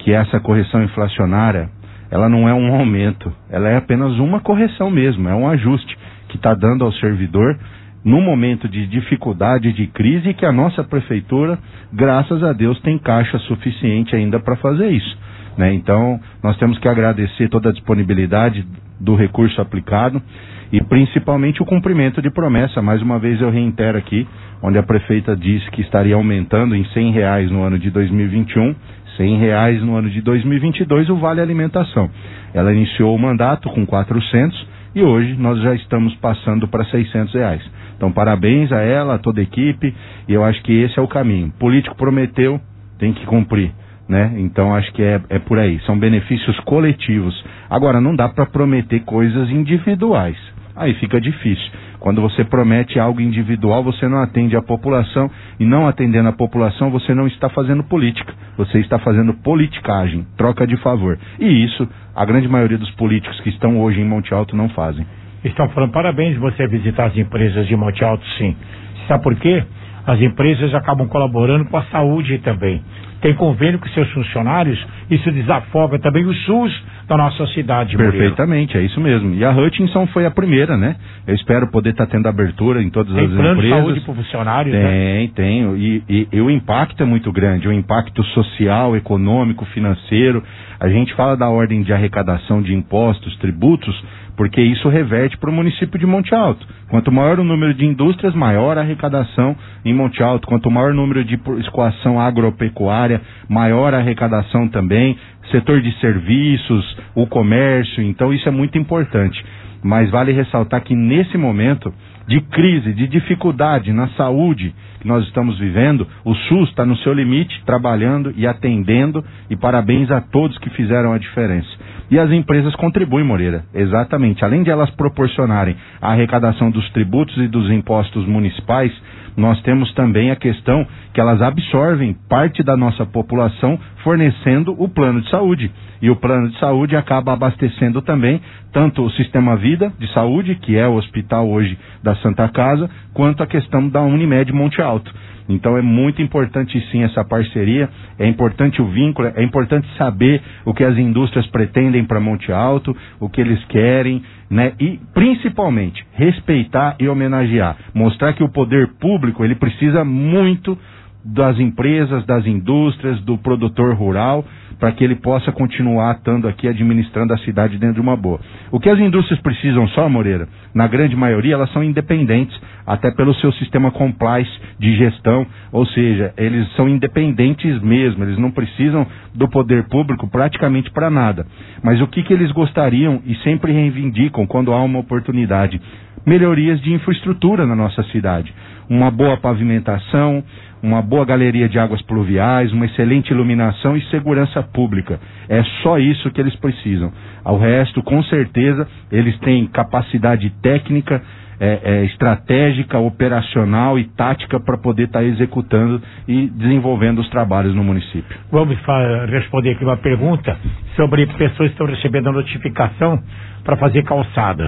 Speaker 18: que essa correção inflacionária, ela não é um aumento, ela é apenas uma correção mesmo, é um ajuste que está dando ao servidor num momento de dificuldade, de crise, e que a nossa prefeitura, graças a Deus, tem caixa suficiente ainda para fazer isso, né? Então, nós temos que agradecer toda a disponibilidade do recurso aplicado e principalmente o cumprimento de promessa. Mais uma vez eu reitero aqui, onde a prefeita disse que estaria aumentando em cem reais no ano de dois mil e vinte e um, cem reais no ano de dois mil e vinte e dois o Vale Alimentação. Ela iniciou o mandato com quatrocentos e hoje nós já estamos passando para seiscentos reais. Então, parabéns a ela, a toda a equipe, e eu acho que esse é o caminho. O político prometeu, tem que cumprir, né? Então, acho que é, é por aí. São benefícios coletivos. Agora, não dá para prometer coisas individuais. Aí fica difícil. Quando você promete algo individual, você não atende a população, e não atendendo a população, você não está fazendo política, você está fazendo politicagem, troca de favor. E isso, a grande maioria dos políticos que estão hoje em Monte Alto não fazem.
Speaker 3: Estão falando, parabéns você visitar as empresas de Monte Alto, sim. Sabe por quê? As empresas acabam colaborando com a saúde também. Tem convênio com seus funcionários, isso desafoga também o SUS da nossa cidade.
Speaker 18: Perfeitamente,
Speaker 3: Murilo.
Speaker 18: É isso mesmo. E a Hutchinson foi a primeira, né? Eu espero poder estar tendo abertura em todas
Speaker 3: tem
Speaker 18: as
Speaker 3: plano
Speaker 18: empresas.
Speaker 3: De saúde para funcionários,
Speaker 18: tem,
Speaker 3: né?
Speaker 18: Tem, e, e, e o impacto é muito grande, o impacto social, econômico, financeiro. A gente fala da ordem de arrecadação de impostos, tributos, porque isso reverte para o município de Monte Alto. Quanto maior o número de indústrias, maior a arrecadação em Monte Alto. Quanto maior o número de escoação agropecuária, maior a arrecadação também. Setor de serviços, o comércio, então isso é muito importante. Mas vale ressaltar que nesse momento de crise, de dificuldade na saúde que nós estamos vivendo, o SUS está no seu limite, trabalhando e atendendo, e parabéns a todos que fizeram a diferença. E as empresas contribuem, Moreira, exatamente. Além de elas proporcionarem a arrecadação dos tributos e dos impostos municipais, nós temos também a questão que elas absorvem parte da nossa população fornecendo o plano de saúde. E o plano de saúde acaba abastecendo também tanto o Sistema Vida de Saúde, que é o hospital hoje da Santa Casa, quanto a questão da Unimed Monte Alto. Então é muito importante sim essa parceria, é importante o vínculo, é importante saber o que as indústrias pretendem para Monte Alto, o que eles querem, né? E principalmente respeitar e homenagear, mostrar que o poder público ele precisa muito das empresas, das indústrias, do produtor rural, para que ele possa continuar estando aqui administrando a cidade dentro de uma boa. O que as indústrias precisam só, Moreira, na grande maioria, elas são independentes, até pelo seu sistema compliance de gestão, ou seja, eles são independentes mesmo, eles não precisam do poder público praticamente para nada. Mas o que, que eles gostariam e sempre reivindicam quando há uma oportunidade? Melhorias de infraestrutura na nossa cidade. Uma boa pavimentação, uma boa galeria de águas pluviais, uma excelente iluminação e segurança pública. É só isso que eles precisam. Ao resto, com certeza, eles têm capacidade técnica, é, é, estratégica, operacional e tática para poder estar tá executando e desenvolvendo os trabalhos no município.
Speaker 3: Vamos responder aqui uma pergunta sobre pessoas que estão recebendo a notificação para fazer calçadas.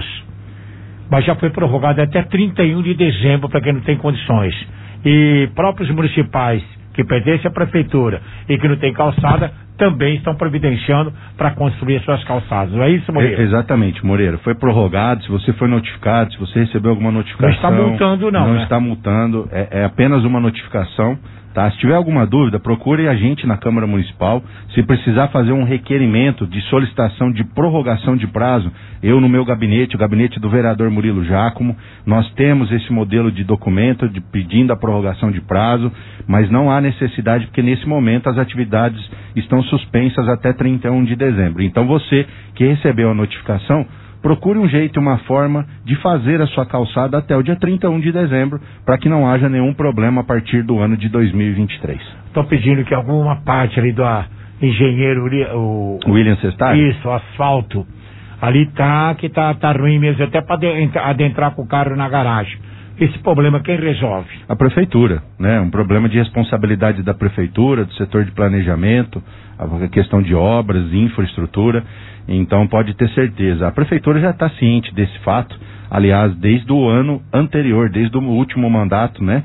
Speaker 3: Mas já foi prorrogado até trinta e um de dezembro para quem não tem condições. E próprios municipais que pertencem à prefeitura e que não tem calçada também estão providenciando para construir suas calçadas. Não é isso, Moreira?
Speaker 18: É, exatamente, Moreira. Foi prorrogado, se você foi notificado, se você recebeu alguma notificação...
Speaker 3: Não está multando, não,
Speaker 18: Não
Speaker 3: né?
Speaker 18: está multando, é, é apenas uma notificação. Tá? Se tiver alguma dúvida, procure a gente na Câmara Municipal. Se precisar fazer um requerimento de solicitação de prorrogação de prazo, eu no meu gabinete, o gabinete do vereador Murilo Giacomo, nós temos esse modelo de documento de pedindo a prorrogação de prazo, mas não há necessidade porque nesse momento as atividades estão suspensas até trinta e um de dezembro. Então você que recebeu a notificação, procure um jeito, uma forma de fazer a sua calçada até o dia trinta e um de dezembro, para que não haja nenhum problema a partir do ano de dois mil e vinte e três.
Speaker 3: Estou pedindo que alguma parte ali do engenheiro o,
Speaker 18: William Sestari?
Speaker 3: Isso, asfalto. Ali tá que tá, tá ruim mesmo, até para adentrar com o carro na garagem. Esse problema quem resolve?
Speaker 18: A prefeitura, né? Um problema de responsabilidade da prefeitura, do setor de planejamento, a questão de obras, infraestrutura. Então pode ter certeza, a prefeitura já está ciente desse fato, aliás, desde o ano anterior, desde o último mandato, né?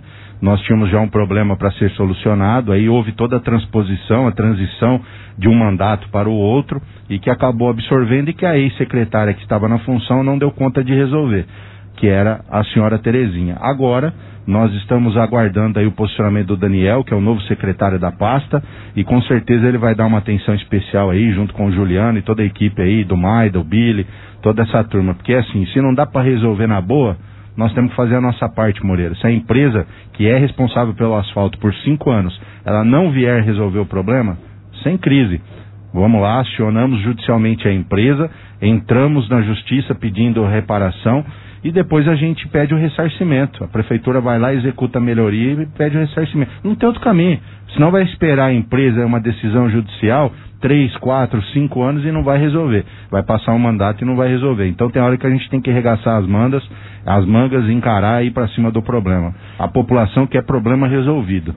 Speaker 18: nós tínhamos já um problema para ser solucionado, aí houve toda a transposição, a transição de um mandato para o outro, e que acabou absorvendo e que a ex-secretária que estava na função não deu conta de resolver, que era a senhora Terezinha. Agora, nós estamos aguardando aí o posicionamento do Daniel, que é o novo secretário da pasta, e com certeza ele vai dar uma atenção especial aí, junto com o Juliano e toda a equipe aí, do Maida, do Billy, toda essa turma, porque assim, se não dá para resolver na boa, nós temos que fazer a nossa parte, Moreira. Se a empresa que é responsável pelo asfalto por cinco anos, ela não vier resolver o problema, sem crise. Vamos lá, acionamos judicialmente a empresa, entramos na justiça pedindo reparação e depois a gente pede o ressarcimento. A prefeitura vai lá, executa a melhoria e pede o ressarcimento. Não tem outro caminho. Senão vai esperar a empresa uma decisão judicial, três, quatro, cinco anos e não vai resolver. Vai passar um mandato e não vai resolver. Então tem hora que a gente tem que arregaçar as mangas, as mangas e encarar e ir para cima do problema. A população quer problema resolvido.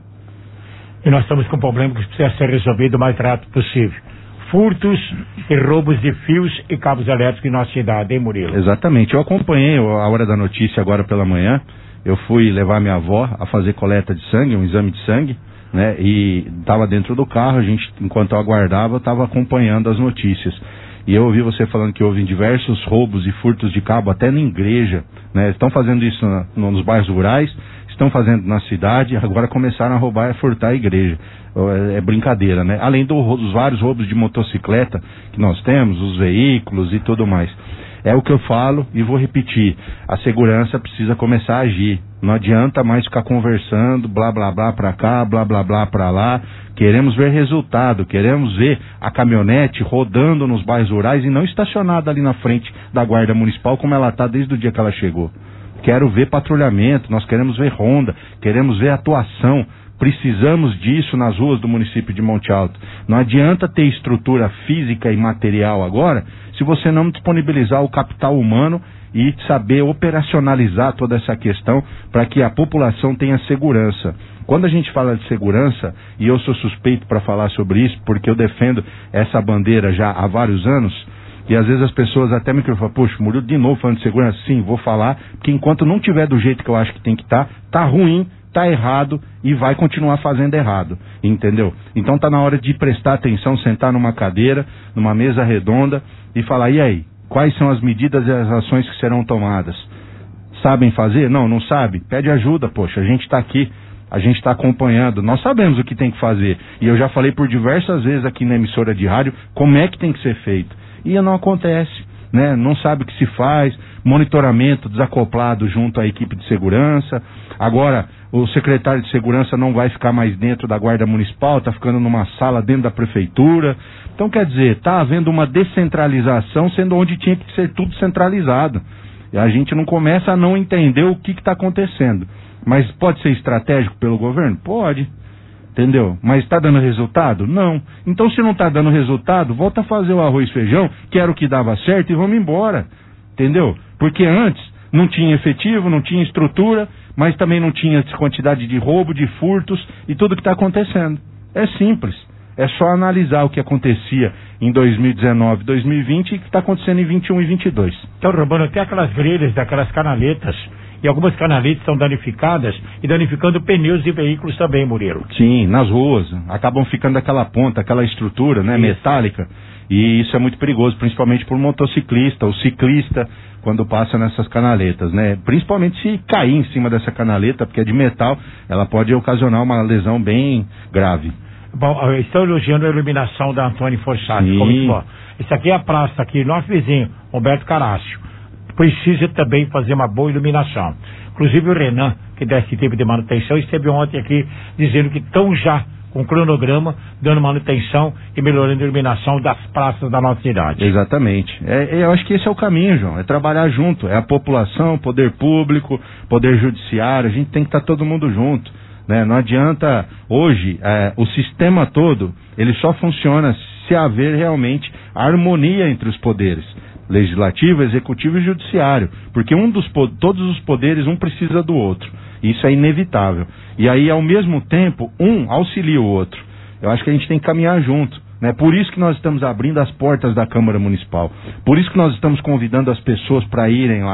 Speaker 3: E nós estamos com um problema que precisa ser resolvido o mais rápido possível. Furtos e roubos de fios e cabos elétricos em nossa cidade, hein, Murilo?
Speaker 18: Exatamente. Eu acompanhei a Hora da Notícia agora pela manhã. Eu fui levar minha avó a fazer coleta de sangue, um exame de sangue, né? E estava dentro do carro, a gente, enquanto eu aguardava, estava acompanhando as notícias. E eu ouvi você falando que houve diversos roubos e furtos de cabo, até na igreja, né? Estão fazendo isso na, nos bairros rurais, estão fazendo na cidade, agora começaram a roubar e a furtar a igreja. É brincadeira, né? Além do, dos vários roubos de motocicleta que nós temos, os veículos e tudo mais. É o que eu falo e vou repetir. A segurança precisa começar a agir. Não adianta mais ficar conversando, blá blá blá pra cá, blá blá blá pra lá. Queremos ver resultado, queremos ver a caminhonete rodando nos bairros rurais e não estacionada ali na frente da Guarda Municipal como ela está desde o dia que ela chegou. Quero ver patrulhamento, nós queremos ver ronda, queremos ver atuação. Precisamos disso nas ruas do município de Monte Alto. Não adianta ter estrutura física e material agora, se você não disponibilizar o capital humano e saber operacionalizar toda essa questão para que a população tenha segurança. Quando a gente fala de segurança, e eu sou suspeito para falar sobre isso, porque eu defendo essa bandeira já há vários anos, e às vezes as pessoas até me falam, poxa, Murilo de novo falando de segurança. Sim, vou falar, porque enquanto não tiver do jeito que eu acho que tem que estar, tá ruim, tá errado e vai continuar fazendo errado, entendeu? Então tá na hora de prestar atenção, sentar numa cadeira, numa mesa redonda e falar, e aí, quais são as medidas e as ações que serão tomadas? Sabem fazer? Não, não sabe? Pede ajuda, poxa, a gente tá aqui, a gente está acompanhando, nós sabemos o que tem que fazer, e eu já falei por diversas vezes aqui na emissora de rádio como é que tem que ser feito, e não acontece, né? Não sabe o que se faz, monitoramento desacoplado junto à equipe de segurança. Agora o secretário de segurança não vai ficar mais dentro da Guarda Municipal, está ficando numa sala dentro da prefeitura. Então, quer dizer, está havendo uma descentralização, sendo onde tinha que ser tudo centralizado. E a gente não começa a não entender o que está acontecendo. Mas pode ser estratégico pelo governo? Pode. Entendeu? Mas está dando resultado? Não. Então, se não está dando resultado, volta a fazer o arroz e feijão, que era o que dava certo, e vamos embora. Entendeu? Porque antes não tinha efetivo, não tinha estrutura, mas também não tinha quantidade de roubo, de furtos e tudo que está acontecendo. É simples. É só analisar o que acontecia em dois mil e dezenove, dois mil e vinte e o que está acontecendo em vinte e um e vinte e dois.
Speaker 3: Estão roubando até aquelas grelhas daquelas canaletas. E algumas canaletas são danificadas e danificando pneus de veículos também, Murilo.
Speaker 18: Sim, nas ruas. Acabam ficando aquela ponta, aquela estrutura, né, metálica. E isso é muito perigoso, principalmente para o motociclista, o ciclista, quando passa nessas canaletas, né? Principalmente se cair em cima dessa canaleta, porque é de metal, ela pode ocasionar uma lesão bem grave.
Speaker 3: Bom, estou elogiando a iluminação da Antônio Forçati. Isso aqui é a praça aqui, nosso vizinho, Roberto Carácio. Precisa também fazer uma boa iluminação. Inclusive o Renan, que dá esse tipo de manutenção, esteve ontem aqui dizendo que estão já com cronograma, dando manutenção e melhorando a iluminação das praças da nossa cidade.
Speaker 18: Exatamente. É, eu acho que esse é o caminho, João. É trabalhar junto. É a população, poder público, poder judiciário. A gente tem que estar todo mundo junto, né? Não adianta hoje, é, o sistema todo, ele só funciona se haver realmente harmonia entre os poderes. Legislativo, executivo e judiciário, porque um dos, todos os poderes, um precisa do outro, isso é inevitável, e aí ao mesmo tempo, um auxilia o outro. Eu acho que a gente tem que caminhar junto, né? Por isso que nós estamos abrindo as portas da Câmara Municipal, por isso que nós estamos convidando as pessoas para irem lá.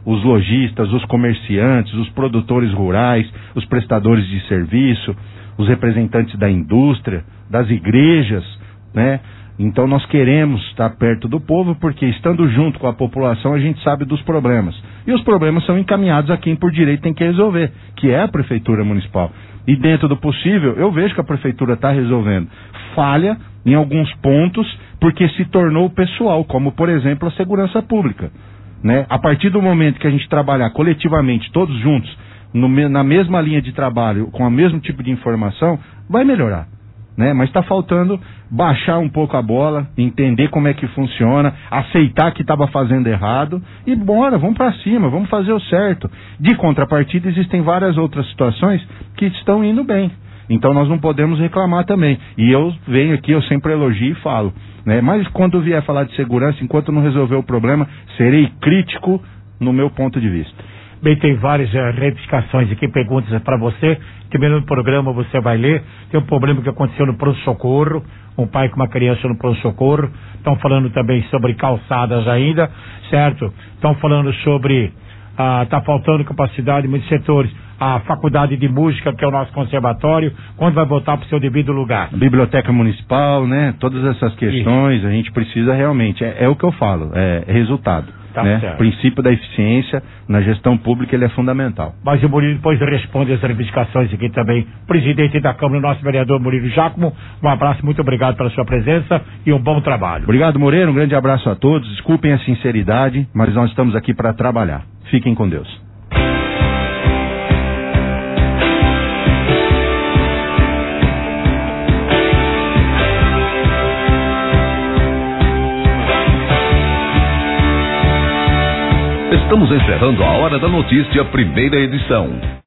Speaker 18: os lojistas, os comerciantes, os produtores rurais, os prestadores de serviço, os representantes da indústria, das igrejas, né? Então nós queremos estar perto do povo, porque estando junto com a população a gente sabe dos problemas. E os problemas são encaminhados a quem por direito tem que resolver, que é a Prefeitura Municipal. E dentro do possível, eu vejo que a Prefeitura está resolvendo. Falha em alguns pontos, porque se tornou pessoal, como por exemplo a segurança pública, né? A partir do momento que a gente trabalhar coletivamente, todos juntos, no, na mesma linha de trabalho, com o mesmo tipo de informação, vai melhorar, né? Mas está faltando baixar um pouco a bola, entender como é que funciona, aceitar que estava fazendo errado e bora, vamos para cima, vamos fazer o certo. De contrapartida, existem várias outras situações que estão indo bem. Então nós não podemos reclamar também. E eu venho aqui, eu sempre elogio e falo, né? Mas quando vier falar de segurança, enquanto não resolver o problema, serei crítico no meu ponto de vista.
Speaker 3: Bem, tem várias uh, retificações aqui, perguntas para você. Terminando o programa você vai ler. Tem um problema que aconteceu no pronto-socorro. Um pai com uma criança no pronto-socorro. Estão falando também sobre calçadas ainda, certo? Estão falando sobre... Está uh, faltando capacidade em muitos setores. A faculdade de música, que é o nosso conservatório, quando vai voltar para o seu devido lugar?
Speaker 18: Biblioteca municipal, né? Todas essas questões, Isso. a gente precisa realmente, é, é o que eu falo, é resultado. Tá, né? O princípio da eficiência na gestão pública, ele é fundamental.
Speaker 3: Mas o Murilo depois responde as reivindicações aqui também. Presidente da Câmara, nosso vereador Murilo Giacomo, um abraço, muito obrigado pela sua presença e um bom trabalho.
Speaker 18: Obrigado, Moreira, um grande abraço a todos. Desculpem a sinceridade, mas nós estamos aqui para trabalhar. Fiquem com Deus.
Speaker 12: Estamos encerrando a Hora da Notícia, primeira edição.